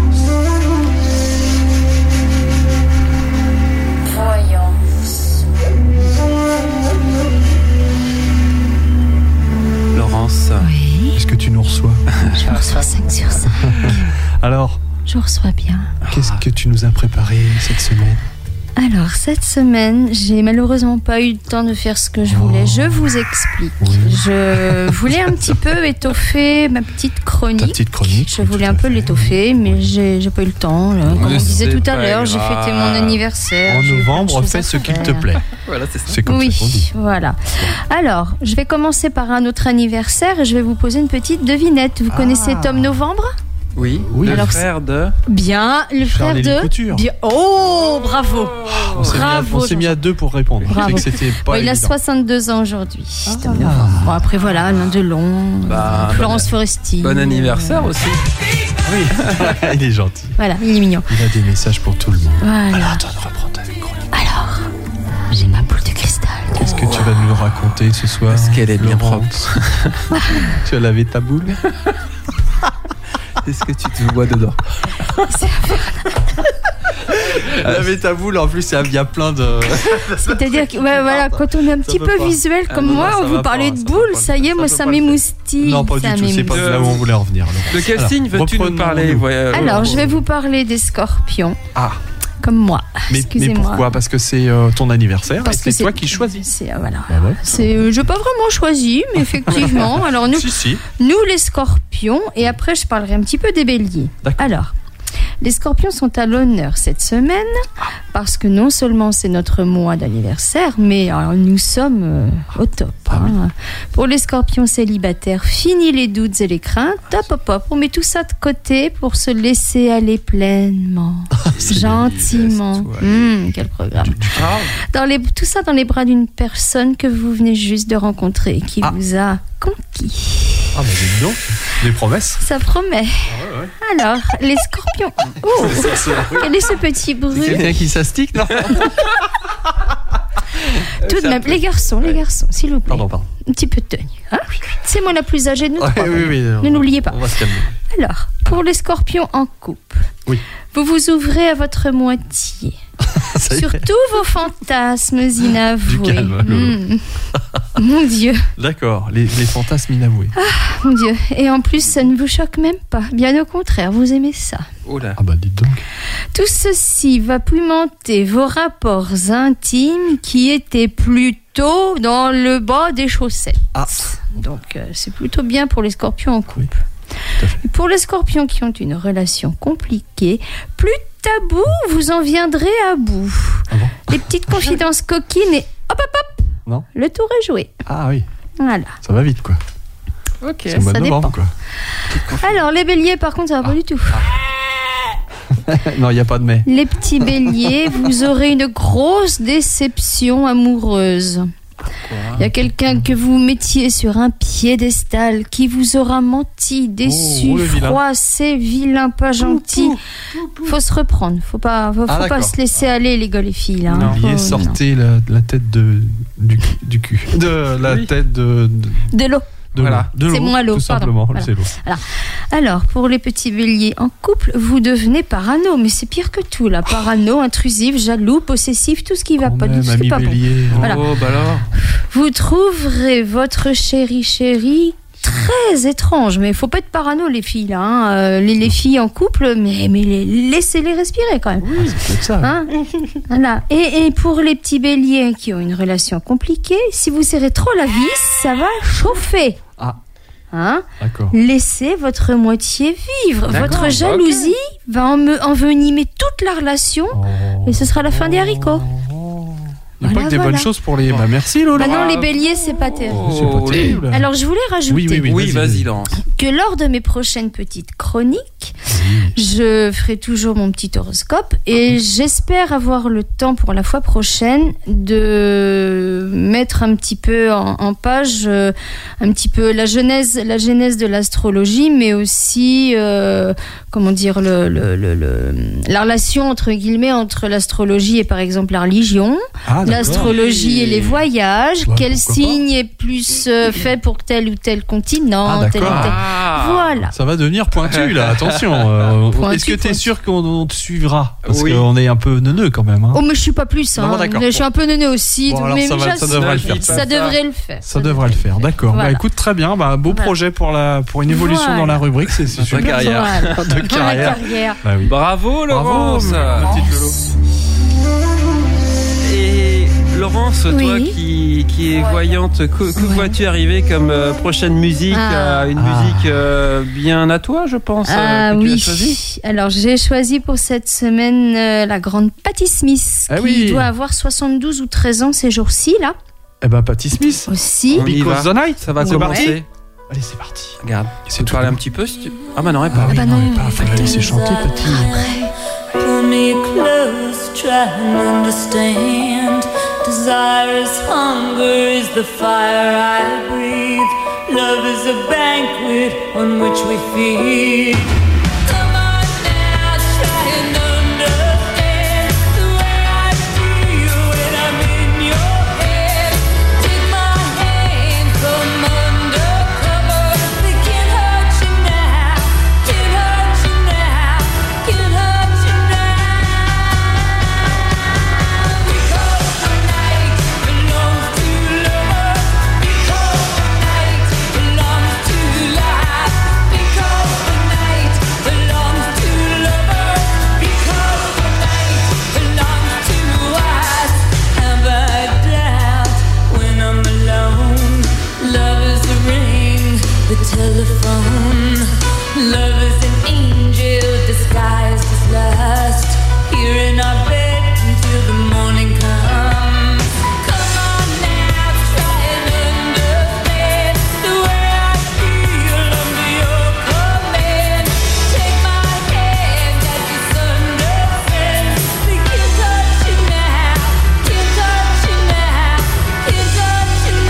Voyance. Laurence. Oui. Est-ce que tu nous reçois? Je reçois cinq sur cinq. Alors, Je reçois bien. qu'est-ce que tu nous as préparé cette semaine? Alors, cette semaine, j'ai malheureusement pas eu le temps de faire ce que je voulais. Je vous explique. Je voulais un petit peu étoffer ma petite chronique. Ta petite chronique. Je voulais un peu l'étoffer, mais j'ai, j'ai pas eu le temps. là. Comme on disait c'est tout à pas l'heure, j'ai grave. fêté mon anniversaire. En j'ai eu plein de novembre, choses fais à ce qu'il te faire. plaît. Voilà, c'est ça. C'est comme Oui, ça qu'on dit. voilà. Alors, je vais commencer par un autre anniversaire et je vais vous poser une petite devinette. Vous connaissez Tom Novembre? Oui, Oui. le Alors, frère de. Bien, le frère Charles-Élie de. Couture. Bien. Oh, bravo. On s'est mis, à, Bravo, on s'est mis à deux pour répondre. Je sais Bravo. que c'était pas Bon, il a évident. soixante-deux ans aujourd'hui. Tom Novembre. Bon, après, voilà, Alain Delon, Bah, Florence bon- Foresti. Bon anniversaire aussi. Oui, il est gentil. Voilà, il est mignon. Il a des messages pour tout le monde. Voilà. Alors, attends, reprends ta chronique. Alors, j'ai ma boule de cristal. Qu'est-ce que tu vas nous raconter ce soir? Est-ce qu'elle est bien Laurence Tu as lavé ta boule? Est-ce que tu te vois dedans? Laver ta boule, en plus, il y a plein de. C'est-à-dire que ouais, voilà, quand on est un petit peut peu pas. visuel Ah comme non, moi, ça on va vous pas, parlait de ça boules, va pas ça y est, le- moi ça ça peut pas le m'émoustille. Non, pas ça du tout, c'est pas m'émoustille. là où on voulait en venir. Laurence. De quel Alors, signe veux-tu nous reprenons-nous. parler? Ouais, Alors, euh, je vais vous parler des scorpions, Ah, comme moi. mais, mais Excusez-moi. pourquoi? Parce que c'est euh, ton anniversaire Parce et que c'est toi qui choisis. C'est, euh, voilà. Ah ouais. C'est, euh, je n'ai pas vraiment choisi, mais effectivement. Alors, nous, Si, si. nous, les scorpions, et après, je parlerai un petit peu des béliers. D'accord. Alors, les scorpions sont à l'honneur cette semaine parce que non seulement c'est notre mois d'anniversaire, mais alors, nous sommes euh, au top. Ah oui. hein. Pour les scorpions célibataires, fini les doutes et les craintes. Hop, hop, hop. On met tout ça de côté pour se laisser aller pleinement, gentiment. Hum, quel programme. Dans les, tout ça dans les bras d'une personne que vous venez juste de rencontrer et qui Ah. vous a conquis. Ah, bah dis donc, des promesses. Ça promet. Alors, les scorpions. Oh, quel est ce petit bruit? Quelqu'un qui s'astique, non? Tout de même, les garçons, les garçons, s'il vous plaît. Pardon, pardon. Un petit peu de tenue. Hein, c'est moi la plus âgée de nous Ouais, trois. oui, oui, ne on- l'oubliez pas. On va se calmer. Alors, pour les scorpions en couple, Oui. vous vous ouvrez à votre moitié. Ça y est. Sur tous vos fantasmes inavoués. calme, Lolo. Hmm. Mon Dieu, D'accord, les, les fantasmes inavoués. mon Dieu. Et en plus, ça ne vous choque même pas. Bien au contraire, vous aimez ça. Oh là. Ah bah dites donc. Tout ceci va pimenter vos rapports intimes qui étaient plutôt dans le bas des chaussettes. Ah. Donc, euh, c'est plutôt bien pour les scorpions en couple. Et pour les scorpions qui ont une relation compliquée, plus tabou, vous en viendrez à bout. Ah bon? Les petites confidences coquines et hop hop hop, Non? le tour est joué. Ah oui, Voilà. ça va vite quoi. Ok. C'est le mois de ça novembre quoi. Alors, les béliers, par contre, ça va pas du tout. Non, il n'y a pas de mais. Les petits béliers, vous aurez une grosse déception amoureuse. Il y a quelqu'un que vous mettiez sur un piédestal qui vous aura menti, déçu, Oh, le vilain. froissé, vilain, pas gentil. Faut se reprendre. Faut pas, faut, Ah, faut pas d'accord. se laisser aller, les gars, les filles. Là, hein. Oubliez, Faut- sortez la, la tête de, du, du cul. De la Oui. tête de. de... De l'eau. De Voilà. l'eau. De C'est l'eau, moi l'eau, tout pardon. simplement. Voilà. C'est l'eau. Voilà. Alors, pour les petits béliers en couple, vous devenez parano, mais c'est pire que tout, là. Parano, intrusif, jaloux, possessif, tout ce qui va Quand pas, même, tout ce qui ami est pas bon. bélier. Voilà. Oh, bah alors. Vous trouverez votre chéri chéri très étrange, mais il faut pas être parano, les filles, là. Hein. Euh, les, les filles en couple, mais, mais les- laissez-les respirer quand même. Oui, c'est peut-être ça. Hein. Voilà. Et, et pour les petits béliers qui ont une relation compliquée, si vous serrez trop la vis, ça va chauffer. Ah. Hein? D'accord. Laissez votre moitié vivre. D'accord, Votre bah, jalousie va enme- envenimer toute la relation et ce sera la fin des haricots. Il n'y a Voilà, pas que des voilà. bonnes choses pour les. Bah, merci Lola. Bah non, les béliers, c'est pas terrible. C'est pas terrible. Alors, je voulais rajouter Oui, oui, oui. Oui, vas-y, Laurence. que lors de mes prochaines petites chroniques, je ferai toujours mon petit horoscope et j'espère avoir le temps pour la fois prochaine de mettre un petit peu en, en page euh, un petit peu la genèse, la genèse de l'astrologie, mais aussi euh, comment dire le, le, le, le- la relation entre guillemets entre l'astrologie et par exemple la religion, Ah, d'accord. l'astrologie et les voyages, Ouais, quel pourquoi signe est plus euh, fait pour tel ou tel continent, Ah, tel ou d'accord. tel. Ah. Voilà. Ça va devenir pointu là, attention. Euh, Pointu, Est-ce que tu es pointu. sûr qu'on on te suivra? Parce Oui. qu'on est un peu neuneux quand même. Hein. Oh, mais je suis pas plus. Hein. Non, d'accord. Je suis un peu neuneu aussi. Bon, donc- alors mais ça va- mais ça j'assume. devrait le faire. Ça devrait le faire. Ça devrait le faire, d'accord. Voilà. Bah écoute, très bien. Bah, beau Voilà. projet pour, la, pour une évolution Voilà. dans la rubrique, c'est c'est De super. carrière. Voilà. De Dans la carrière. carrière. Bah oui. Bravo, Laurence. Bravo, ma petite Lolo. Et Laurence, toi Oui. qui, qui est voyante, que, que Ouais. vois-tu arriver comme euh, prochaine musique Ah. euh, Une Ah. musique euh, bien à toi, je pense, euh, Ah que tu as oui. choisi. Alors j'ai choisi pour cette semaine euh, la grande Patti Smith Ah qui oui. doit avoir soixante-douze ou treize ans ces jours-ci là Eh ben, Patti Smith. aussi. On y Because va. the night. Ça va C'est parti. commencer. Allez, c'est parti. Regarde, tu C'est peux tout parler doux. un petit peu si tu... Ah bah non, elle Ah parle. oui, bah non, non. mais pas, faut la laisser chanter, Patti. Pull me close, try and understand. Desire is hunger, is the fire I breathe. Love is a banquet on which we feed. Come on now, try and understand the way I feel when I'm in your head. Take my hand, come undercover. They can't hurt you now, can't hurt you now, can't hurt you now. Because the night belongs to lovers. Because the night belongs to life. Because the night belongs to lovers. Because the night belongs to us. Have I doubt when I'm alone? Love is a ring, the telephone. Love is an angel disguised as lust. Here in our bed until the morning comes. Come on now, try and understand the way I feel under your command. Take my hand as the sun descends. We can't touch you now, can't touch you now, can't touch you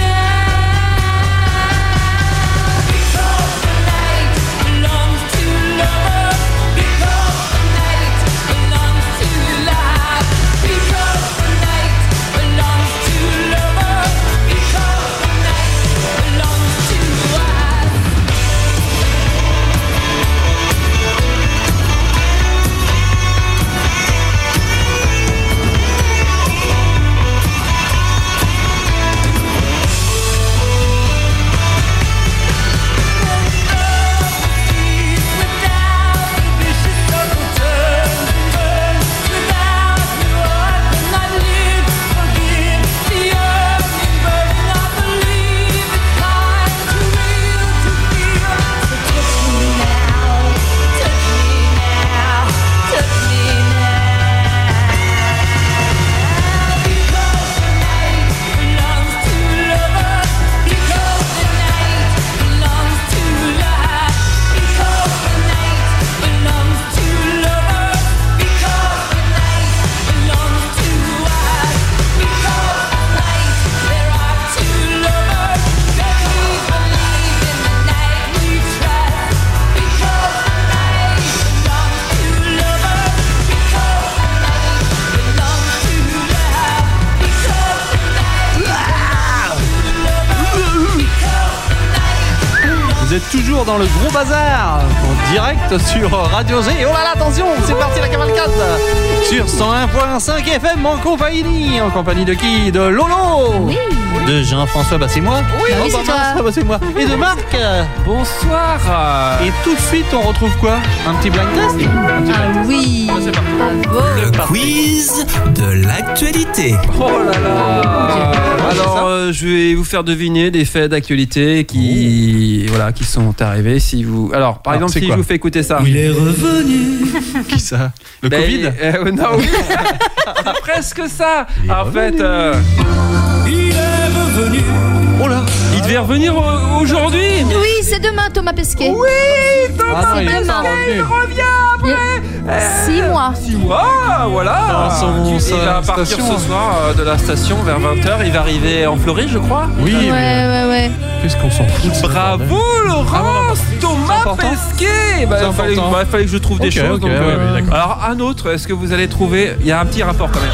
now. Because the night belongs to lovers. Because the night belongs to life. Because the night Vous êtes toujours dans le gros bazar, en direct sur Radio G. Oh là là, attention, c'est parti la cavalcade sur cent un virgule cinq F M en compagnie. En compagnie de qui? De Lolo. Oui. De Jean-François, bah c'est moi. Oui, oh, oui, bah, c'est toi. mince, bah, c'est moi. Et de Marc. Bonsoir. Et tout de suite, on retrouve quoi? Un petit blind test? Ah oui. Ah, c'est parti. Bravo. Le quiz de l'actualité. Oh là là. Alors, euh, je vais vous faire deviner des faits d'actualité qui, oh. voilà, qui sont arrivés. Si vous, alors, par alors, exemple, si quoi? Je vous fais écouter ça. Il est revenu. Qui ça? Le ben, Covid euh, Non, oui. Presque ça. En revenu. fait. Euh... Il est revenu. Oh là. Il devait revenir aujourd'hui. Mais... Oui, c'est demain, Thomas Pesquet. Oui, Thomas ah non, il, Pesquet, il revient après. Euh, six mois. Six mois, voilà. Ah, son, il va partir station. ce soir euh, de la station vers vingt heures. Il va arriver en Floride, je crois. Oui, ouais, mais... ouais, ouais. Qu'est-ce qu'on s'en fout? Bravo, Laurence. Ah, Thomas Pesquet. Bah, il fallait, bah, fallait que je trouve okay, des choses. Okay, donc, ouais, euh... ouais, alors, un autre, est-ce que vous allez trouver? Il y a un petit rapport quand même.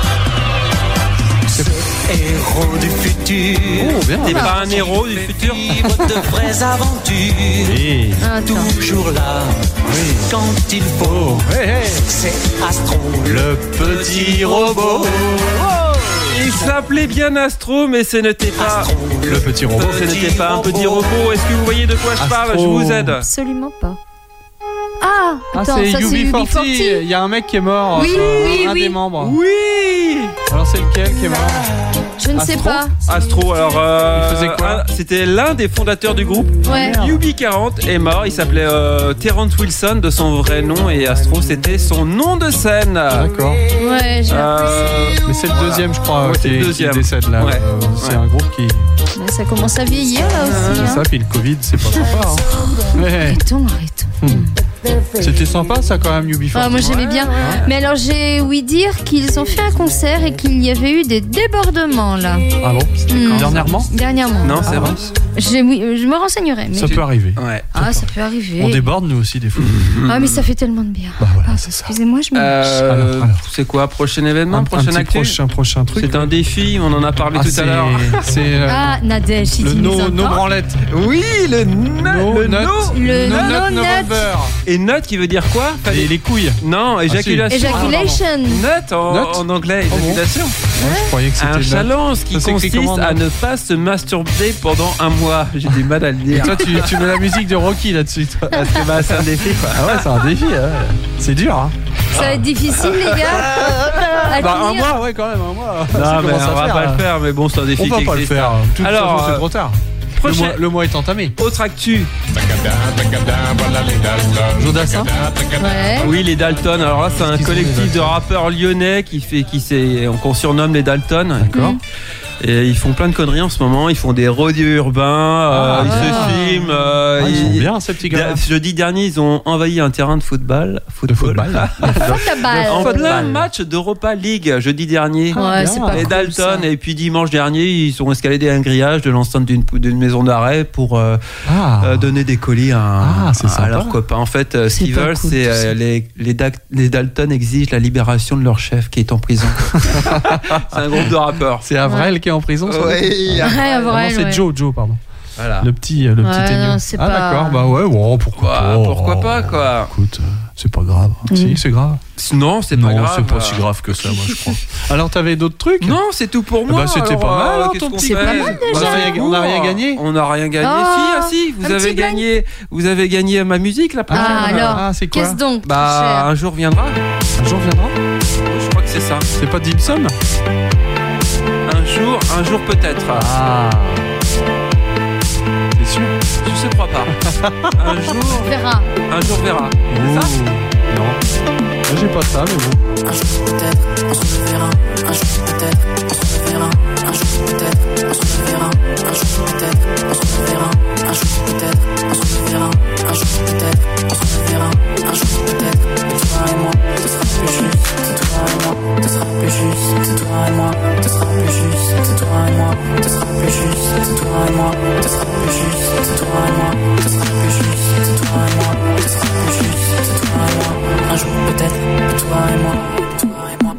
Héros du futur. Oh, bien. T'es pas un héros du futur? De vraies aventures. Oui. Toujours là. Oui. Quand il faut. Hey, hey. C'est Astro, le petit robot. Oh. Il s'appelait bien Astro, mais ce n'était pas Astro, le petit robot. Ce n'était pas un petit robot. Est-ce que vous voyez de quoi je parle? Je vous aide. Absolument pas. Ah, attends, ah, c'est ça U B c'est quarante. Il y a un mec qui est mort. Oui, euh, oui, un oui. des membres. Oui. Alors c'est lequel qui est mort? Je ne Astro sais pas. Astro, alors euh, il faisait quoi? C'était l'un des fondateurs du groupe. Ouais. U B quarante est mort. Il s'appelait euh, Terrence Wilson de son vrai nom et Astro c'était son nom de scène. D'accord. Ouais, j'ai euh, Mais c'est le deuxième, je crois, ouais, qui, le deuxième. qui décède là. Ouais. Euh, c'est ouais. un groupe qui. Mais ça commence à vieillir là aussi. C'est hein. ça, puis le Covid, c'est pas sympa. Hein. Ouais. Arrêtons, arrêtons. Hmm. C'était sympa ça quand même, U B quarante. Ah, moi j'aimais bien. Ouais. Mais alors j'ai ouï dire qu'ils ont fait un concert et qu'il y avait eu des débordements là. Ah bon? Mmh. Dernièrement? Dernièrement. Non, c'est ah, vrai. J'ai, oui, je me renseignerai. Mais ça peut arriver. Ouais. Ah, ça peut arriver. On déborde nous aussi des fois. Ah, mais ça fait tellement de bien. Bah voilà, ah, c'est ça. Excusez-moi, je me euh, alors, alors. C'est quoi? Prochain événement? Un, prochain un actu? prochain, prochain truc. C'est un défi, on en a parlé ah, tout à l'heure. C'est. Euh, ah, Nadège, si le tu no, nous entends. no branlette. Oui, le no, le no, le no, no, no, no November. Et nut qui veut dire quoi? Les, les couilles. Non, éjaculation. Ejaculation. Nut en, Nut en anglais, oh éjaculation. Bon. Ouais, je croyais que c'était un challenge qui consiste comment, à ne pas se masturber pendant un mois. J'ai du mal à le dire. Et toi, tu, tu mets la musique de Rocky là-dessus. Toi. Parce que bah, c'est un défi quoi. Ah ouais, c'est un défi. Ouais. C'est dur. Hein. Ça va être difficile, les gars. Bah, un mois, ouais, quand même, un mois. Non, mais on va pas le faire, mais bon, c'est un défi. On va qui pas existe. le faire. De toute Alors, façon, c'est trop tard. Prochain... Le, mois, le mois est entamé. Autre actu. Jodassin. Ouais. Oui, les Dalton. Alors là, c'est un collectif de rappeurs lyonnais qui fait, qui s'est, qu'on surnomme les Dalton. D'accord. Mmh. Et ils font plein de conneries en ce moment. Ils font des radios urbains, ah, euh, ils ah. se filment. Euh, ah, ils, ils sont bien, ces petits gars. Jeudi dernier, ils ont envahi un terrain de football. Football. En plein match d'Europa League jeudi dernier. Ouais, c'est pas les cool, Dalton. ça. Et puis dimanche dernier, ils ont escaladé un grillage de l'enceinte d'une, d'une maison d'arrêt pour euh, ah. euh, donner des colis à, un, ah, à leurs copains. En fait, euh, Steve cool, c'est euh, les, les, da- les Dalton exigent la libération de leur chef qui est en prison. C'est un groupe de rappeurs. C'est Avril ouais. qui est en prison. Ça ouais. Ouais, Avril, non, c'est ouais. Joe, Joe, pardon. Voilà. Le petit, le ouais, petit aigneux. Non, c'est ah pas... d'accord, bah ouais, bon, pourquoi bah, pas. Pourquoi pas, quoi. Écoute, c'est pas grave. Mmh. Si, c'est grave. Non, c'est pas non, grave. c'est pas si grave que ça, moi, je crois. Alors, t'avais d'autres trucs? Non, c'est tout pour moi. Bah, c'était alors, pas mal, euh, hein, qu'est-ce ton qu'on petit. C'est pas mal déjà. On n'a rien gagné. On n'a rien gagné. Oh, si, ah si, vous avez gagné. Blind. Vous avez gagné ma musique la prochaine. Ah alors, ah, c'est quoi? Qu'est-ce donc? Bah, un jour viendra. Un jour viendra. Je crois que c'est ça. C'est pas Dim Sum? Un jour, un jour peut-être. Ah. C'est sûr? Je ne crois pas. Un jour verra. Un jour verra. C'est ça? Non. Moi, j'ai pas ça, mais bon. Un jour peut-être, on se verra. Un jour peut-être, on se verra. Un jour peut-être, on se verra. Un jour peut-être, on se verra. Un jour peut-être, on se verra. Un jour peut-être, on se verra. Un jour peut-être, toi et moi, ce sera plus juste. C'est toi et moi, ce sera plus juste. C'est toi et moi, ce sera plus juste. C'est toi et moi, ce sera plus juste. C'est toi et moi, ce sera plus juste. C'est toi et moi, ce sera plus juste. C'est toi et moi, ce sera plus juste. C'est toi et moi, un jour peut-être, toi et moi, toi et moi.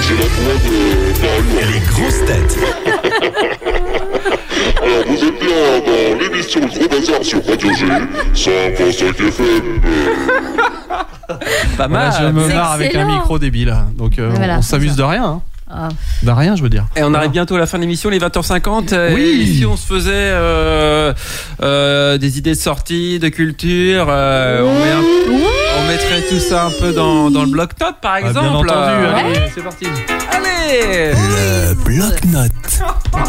j'ai la voix de Mario. Les grosses têtes. Alors, vous êtes bien dans l'émission Le Gros Bazar sur Radio G, cent vingt-cinq F M. Pas mal. Voilà, je me C'est marre avec un excellent. micro débile. Donc euh, Voilà, on c'est s'amuse ça. de rien. Hein. Ah. De rien, je veux dire. Et on arrive bientôt à la fin de l'émission, les vingt heures cinquante. Oui. Et si on se faisait euh, euh, des idées de sortie, de culture, euh, on, met un- on mettrait tout ça un peu dans, dans le bloc-notes, par Ah, exemple. bien entendu. Euh, Allez, c'est parti. Allez. Le bloc-notes.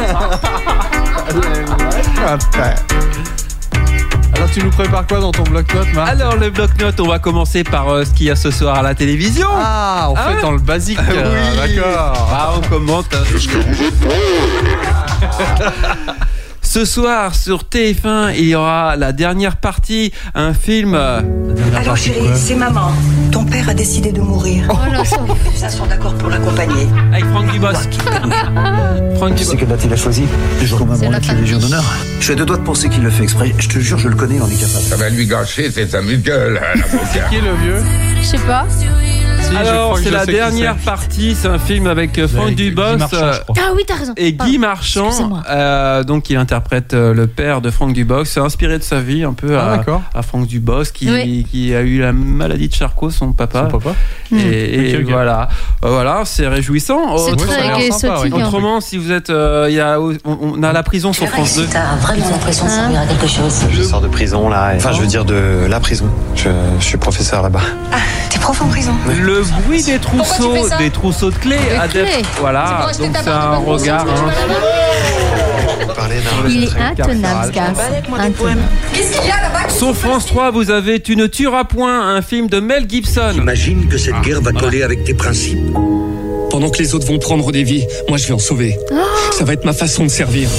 Alors tu nous prépares quoi dans ton bloc-notes, Marc? Alors le bloc-notes, on va commencer par euh, ce qu'il y a ce soir à la télévision. Ah, on Ah fait ouais. dans le basique. Ah euh, oui. D'accord. Ah, on commente. Est-ce que vous êtes prêts? Ce soir sur T F un, il y aura la dernière partie, un film. euh, Alors chérie, c'est maman. Ton père a décidé de mourir. Oh là, ça. Ça sont d'accord pour l'accompagner. Avec Franck Dubosc. Franck Tu sais Dubosc. quelle date il a choisi? Le jour où C'est maman la a fin la de Légion vie. d'honneur. Je suis à deux doigts de penser qu'il le fait exprès. Je te jure, je le connais, il en est capable. Ça va lui gâcher ses amuse-gueules, l'avocat. Qui est le vieux? Je sais pas. Si, je Alors crois que c'est je la sais qui dernière c'est. partie, c'est un film avec euh, Franck Avec Guy Dubosc Marchand, euh, je crois. Ah oui, t'as raison. et Pardon. Guy Marchand. Excusez-moi. Euh, donc il interprète euh, le père de Franck Dubosc. C'est inspiré de sa vie un peu Ah, à, d'accord. à Franck Dubosc qui, Oui. qui a eu la maladie de Charcot, son papa. Son papa. Et, et Ok, ok. voilà, Euh, voilà, c'est réjouissant. C'est Autre- ça a l'air très sympa, ouais. sautillant. Autrement, si vous êtes, euh, il y a, on, on a la prison sur France deux. T'as vraiment l'impression de servir à quelque chose. Je sors de prison là, et- enfin je veux dire de la prison. Je, je suis professeur là-bas. Ah, t'es prof en prison. Le bruit des trousseaux, tu fais ça des trousseaux de clés, Des adeptes. clés. Voilà, acheter donc ta c'est barre de un bonbons, regard. tu vas hein. Vous parlez d'un- Il est Très intenable, ce carcéral. gars. Avec-moi des poèmes. Qu'est-ce qu'il y a là-bas? Sur France trois, vous avez Tu ne tueras point, un film de Mel Gibson. Imagine que cette guerre va coller avec tes principes. Pendant que les autres vont prendre des vies, moi je vais en sauver. Ça va être ma façon de servir.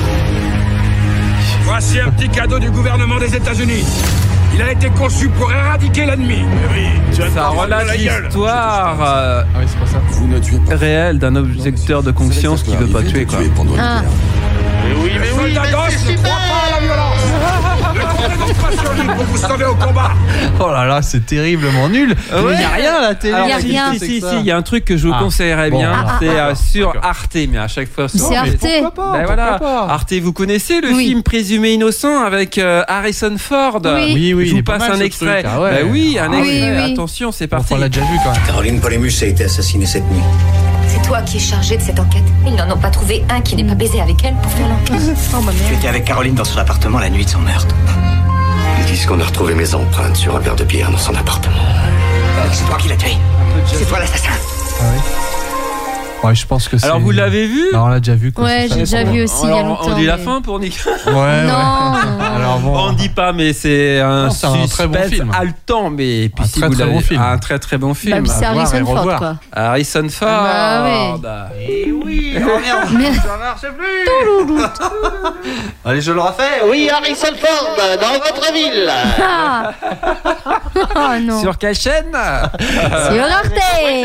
Voici un petit cadeau du gouvernement des États-Unis. Il a été conçu pour éradiquer l'ennemi. Oui, tu vas te Ça prendre relate la gueule. l'histoire euh, Ah oui, c'est pas ça. Vous ne tuez pas. réelle d'un objecteur de conscience qui veut pas tuer, quoi. Ah. Mais oui, mais oui, mais c'est super. Ne crois pas à la violence. Ne comptez donc pas sur lui pour vous sauver au combat. Oh là là, c'est terriblement nul. Ouais. Il n'y a rien à la télé. Alors, y a si, rien. si, si, si, il y a un truc que je vous Ah. conseillerais Bon, bien, alors. c'est euh, D'accord, sur d'accord. Arte, mais à chaque fois sur C'est Arte. Pourquoi pas, Ben pourquoi voilà, pas. Arte, vous connaissez le Oui. film Présumé innocent avec euh, Harrison Ford. Oui. Oui, oui, Je il vous est pas passe mal, un ce extrait. truc. Ah ouais. Ben oui, un Ah oui, extrait. oui. Attention, c'est parti. On l'a déjà vu quand même. Caroline Polémus a été assassinée cette nuit. C'est toi qui es chargé de cette enquête. Ils n'en ont pas trouvé un qui n'ait pas baisé avec elle pour faire l'enquête. Oh ma Tu mère. étais avec Caroline dans son appartement la nuit de son meurtre. Ils disent qu'on a retrouvé mes empreintes sur un verre de bière dans son appartement. C'est toi qui l'as tué. C'est toi l'assassin. Ah oui. Ouais, je pense que c'est. Alors vous l'avez vu? Non, on l'a déjà vu. Quoi, Ouais, c'est ça. j'ai déjà vu aussi il y a Alors, longtemps. on dit la mais- fin pour Nick. Ouais, ouais. Non, non. Alors bon. On dit pas, mais c'est un Non, c'est un suspense très bon film. haletant, mais puis Un si très, vous très l'avez- bon film. un très très bon Bah, film. puis c'est à voir Harrison et Ford, revoir. quoi. Harrison Ford. Ah bah Et oui, Mais- ça marche plus. Allez, je le refais. Oui, Harrison Ford, dans votre ville. Ah. Oh non. Sur quelle chaîne? Sur Arte.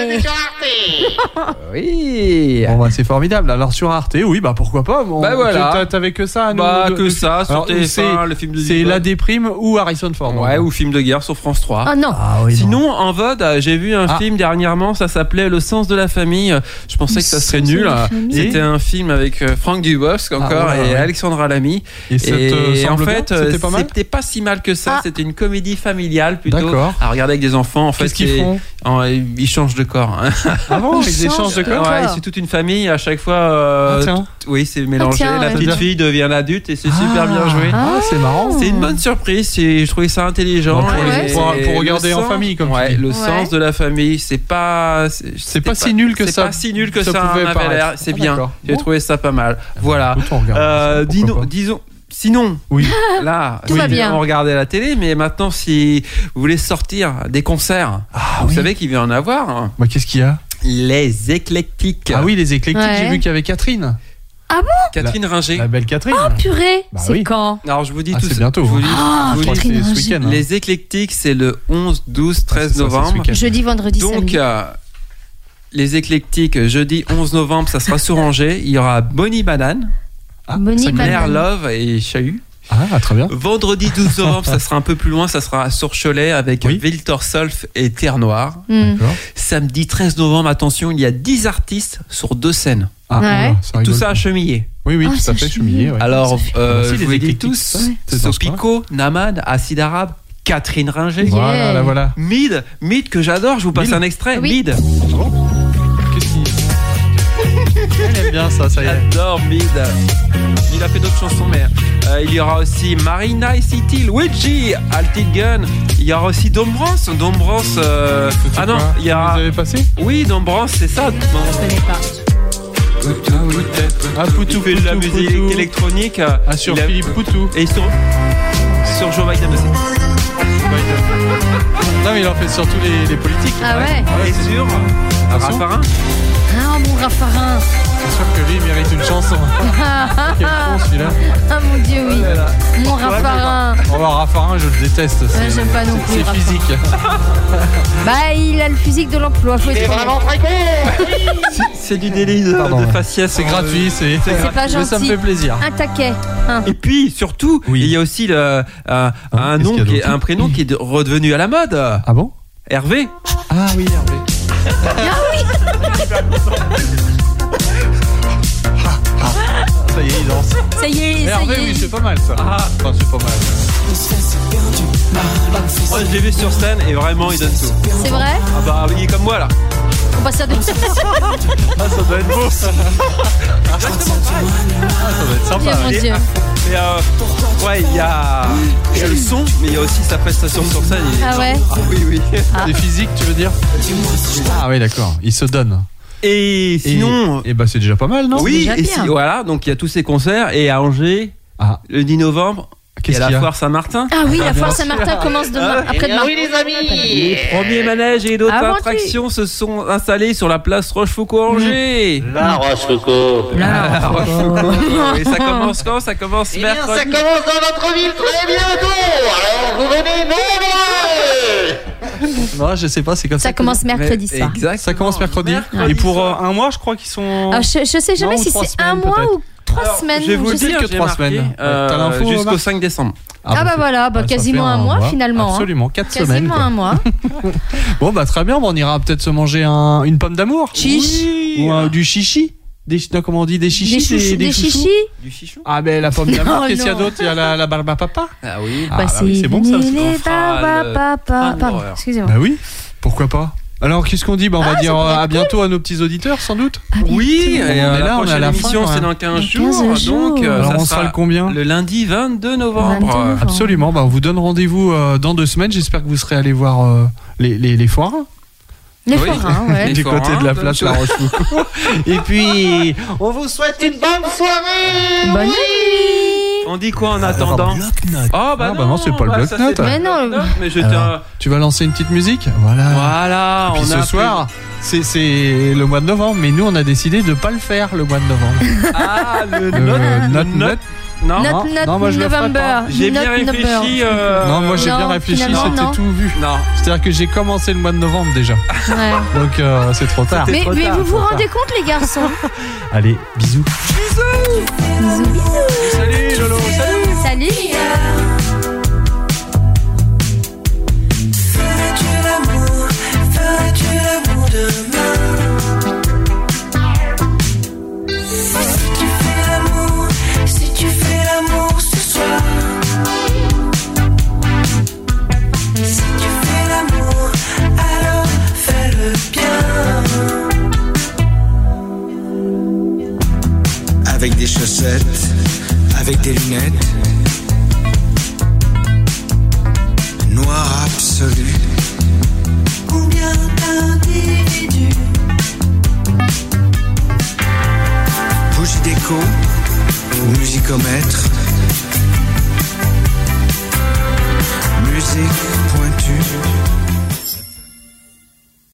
Oui. Bon bah c'est formidable. Alors sur Arte, oui bah pourquoi pas. Bon, Bah voilà. t'a- T'avais que ça. à nous, Bah de- que de- ça sur Alors, T F un, c'est- le film de C'est Dubosc. La Déprime ou Harrison Ford. Ouais, donc. ou film de guerre sur France trois. Oh non. Ah oui, non. Sinon, en vote, euh, j'ai vu un Ah. film dernièrement, ça s'appelait Le sens de la famille. Je pensais Le que ça serait sens de nul. la famille. C'était un film avec euh, Franck Dubosc encore Ah, ouais, et ouais. Alexandra Lamy. Et ça te Et en semble fait, bien? euh, C'était pas mal. c'était pas si mal que ça. Ah. C'était une comédie familiale plutôt. D'accord. À regarder avec des enfants. En fait, Qu'est-ce qu'ils c'est- font en- ils changent de corps. hein. Ah bon, Ils ils échangent de corps. Ouais, c'est toute une famille à chaque fois. euh, Ah, tiens. t- oui, c'est mélangé. tiens, la ouais. petite fille devient l'adulte et c'est super bien joué. Ah, c'est marrant. C'est une bonne surprise, c'est- je trouvais ça intelligent. Bon, pour les- et- pour- pour et regarder le en sens- famille, comme tu ouais, dis. le Ouais. sens de la famille, c'est pas. C'est pas si nul que c'est ça. pas si nul que ça ça, pouvait en avait paraître. l'air. C'est Ah, bien. d'accord. J'ai Bon. trouvé ça pas mal. Voilà. Écoute, on regarde Euh, ça, pourquoi dis-nous- pas. disons. Sinon, Oui. là, Tout va bien. on regardait la télé, mais maintenant, si vous voulez sortir des concerts, vous oui. savez qu'il vient en avoir. hein. Bah qu'est-ce qu'il y a? Les éclectiques. Ah oui, les éclectiques. Ouais. J'ai vu qu'il y avait Catherine. Ah bon? Catherine Ringer. La belle Catherine. Oh purée. Bah C'est oui. quand? Alors je vous dis Ah, tout c'est ça. bientôt, Je vous hein. dis- Ah, je vous Je crois dis- que c'est ce Catherine week-end. hein. les éclectiques, c'est le onze, douze, treize Ah, c'est ça, c'est ce novembre. week-end. Jeudi, vendredi, Donc, samedi. euh, les éclectiques, jeudi onze novembre, ça sera sur Angers. Il y aura Bonnie Banane, Bonnie Claire Banane. Love et Chahut. Ah, très bien. Vendredi douze novembre, ça sera un peu plus loin, ça sera sur Cholet avec oui. Victor Solf et Terre Noire. Mm. Samedi treize novembre, attention, il y a dix artistes sur deux scènes. Ah, ouais. ça tout ça à Chemillé. Oui, oui, oh, tout à fait, Chemillé. Ouais. Alors, euh, aussi, je vous les dis tous, ouais. Sopico, Naman, Acide Arabe, Catherine Ringer. Voilà, yeah. là, voilà. Mid, Mid que j'adore, je vous passe Mid. un extrait. Oui. Mid. Ah bon Qu'est-ce qu'il... Elle aime bien ça, ça y est. J'adore Mid. Il a fait d'autres chansons, mais euh, il y aura aussi Marina et City, Luigi, Altigun. Il y aura aussi Dombrance. Dombrance. Euh... Ah non, il y a. Vous avez passé ? Oui, Dombrance, c'est ça. Je connais pas. Poutou, ah, Poutou, fait de la musique Poutou. électronique. Ah, sur a... Philippe Poutou. Et sur, sur Joe Biden aussi. Non, mais il en fait surtout les, les politiques. Ah ouais, ouais. Et sur Raffarin. Ah, mon Raffarin. C'est sûr que lui, il mérite une chanson. Quel con celui-là. Ah mon Dieu, oui. Voilà. Mon Raffarin. Oh, bah, Raffarin, je le déteste. Ouais, j'aime pas non plus. C'est physique. Bah, il a le physique de l'emploi. Faut c'est vraiment très con. C'est du délit de, Pardon, de ouais. faciès. C'est gratuit, c'est, c'est, c'est pas gentil. Mais ça me fait plaisir. Un taquet. Hein. Et puis, surtout, oui. il y a aussi le, euh, un, ah, nom qui est, un prénom qui est redevenu à la mode. Ah bon ? Hervé. Ah oui, Hervé. Ah oui. Ça y est, il danse. Ça y est, ça Hervé, y est. oui, c'est pas mal ça. Ah, enfin, c'est pas mal. Moi, je l'ai vu sur scène et vraiment, il donne tout. C'est vrai ? Ah bah, il est comme moi là. On va ça doit être ah, ça doit être beau. Ah, ça doit être sympa. Mon Dieu. Et euh, ouais, il y a, il y a le son, mais il y a aussi sa prestation sur scène. Il est ah ouais. Ah oui, oui. Ah. Des physiques, tu veux dire ? Ah oui, d'accord. Il se donne. Et sinon, et, et bah c'est déjà pas mal, non ? Oui, et si, voilà, donc il y a tous ces concerts et à Angers, ah. le dix novembre. Qu'est-ce il y a qu'il y la a foire Saint-Martin. Ah oui, la foire Saint-Martin commence demain, après-demain. Oui, les amis. Les premiers manèges et d'autres ah, attractions se sont installés sur la place Rochefoucauld-Angers. Mmh. La Rochefoucauld. La, la Rochefoucauld. Et ça commence quand ? Ça commence eh mercredi. Bien, ça commence dans notre ville très bientôt. Alors vous venez nombreux. Non, je sais pas, c'est comme ça. Ça commence mercredi soir. Exact. Ça commence mercredi. mercredi et pour euh, un mois, je crois qu'ils sont. Alors, je, je sais jamais non, si c'est semaines, un mois peut-être. ou trois Alors, semaines. Je vais vous je le dire que trois semaines. Euh, T'as l'info jusqu'au cinq décembre. Ah, ah bah, bah voilà, bah, quasiment un, un mois, mois finalement. Absolument, quatre quasiment semaines. Quasiment un mois. Bon bah très bien, bon, on ira peut-être se manger un, une pomme d'amour. Chiche. Oui. Ou un, du chichi. Des, non, comment on dit, des chichis. Des, chouchous, des, des chichis. Du chichon. Ah ben la pomme d'amour, qu'est-ce qu'il y a d'autre ? Il y a la, la barbe à papa. Ah oui. Ah, bah, bah oui, c'est bon ça. Les barbes à papa. Pardon, excusez-moi. Bah oui, pourquoi pas ? Alors qu'est-ce qu'on dit ? Bah on ah, va dire à bientôt cool. à nos petits auditeurs sans doute. Ah, oui, et on est là, on est à la émission, fin. C'est dans quinze jours, donc alors ça on sera le combien ? Le lundi vingt-deux novembre. Absolument, bah on vous donne rendez-vous euh, dans deux semaines. J'espère que vous serez allés voir euh, les les les forains. Les oui. forains, ouais. Du côté de la place La Rochefoucauld. Et puis on vous souhaite une bonne soirée. Bonne nuit. On dit quoi en attendant ? Oh bah, ah, non, bah non, c'est pas le bloc-notes. Mais non, mais je Alors, tu vas lancer une petite musique ? Voilà. Voilà. Et puis on ce a soir, c'est, c'est le mois de novembre, mais nous on a décidé de pas le faire le mois de novembre. Ah, le, le note, note, note. Non, not, non, not non, moi je le ferai pas. J'ai bien réfléchi. Euh... Non, moi j'ai non, bien réfléchi, c'était non. tout vu. Non. C'est-à-dire que j'ai commencé le mois de novembre déjà. Ouais. Donc euh, c'est trop tard. Mais, trop mais tard, vous vous tard. rendez compte, les garçons ? Allez, bisous. Bisous. Bisous, bisous. Salut Lolo, salut. Salut. Ferais-tu l'amour, ferais-tu l'amour demain ? Si tu fais l'amour, si tu fais l'amour ce soir. Si tu fais l'amour, alors fais-le bien. Avec des chaussettes, avec des lunettes,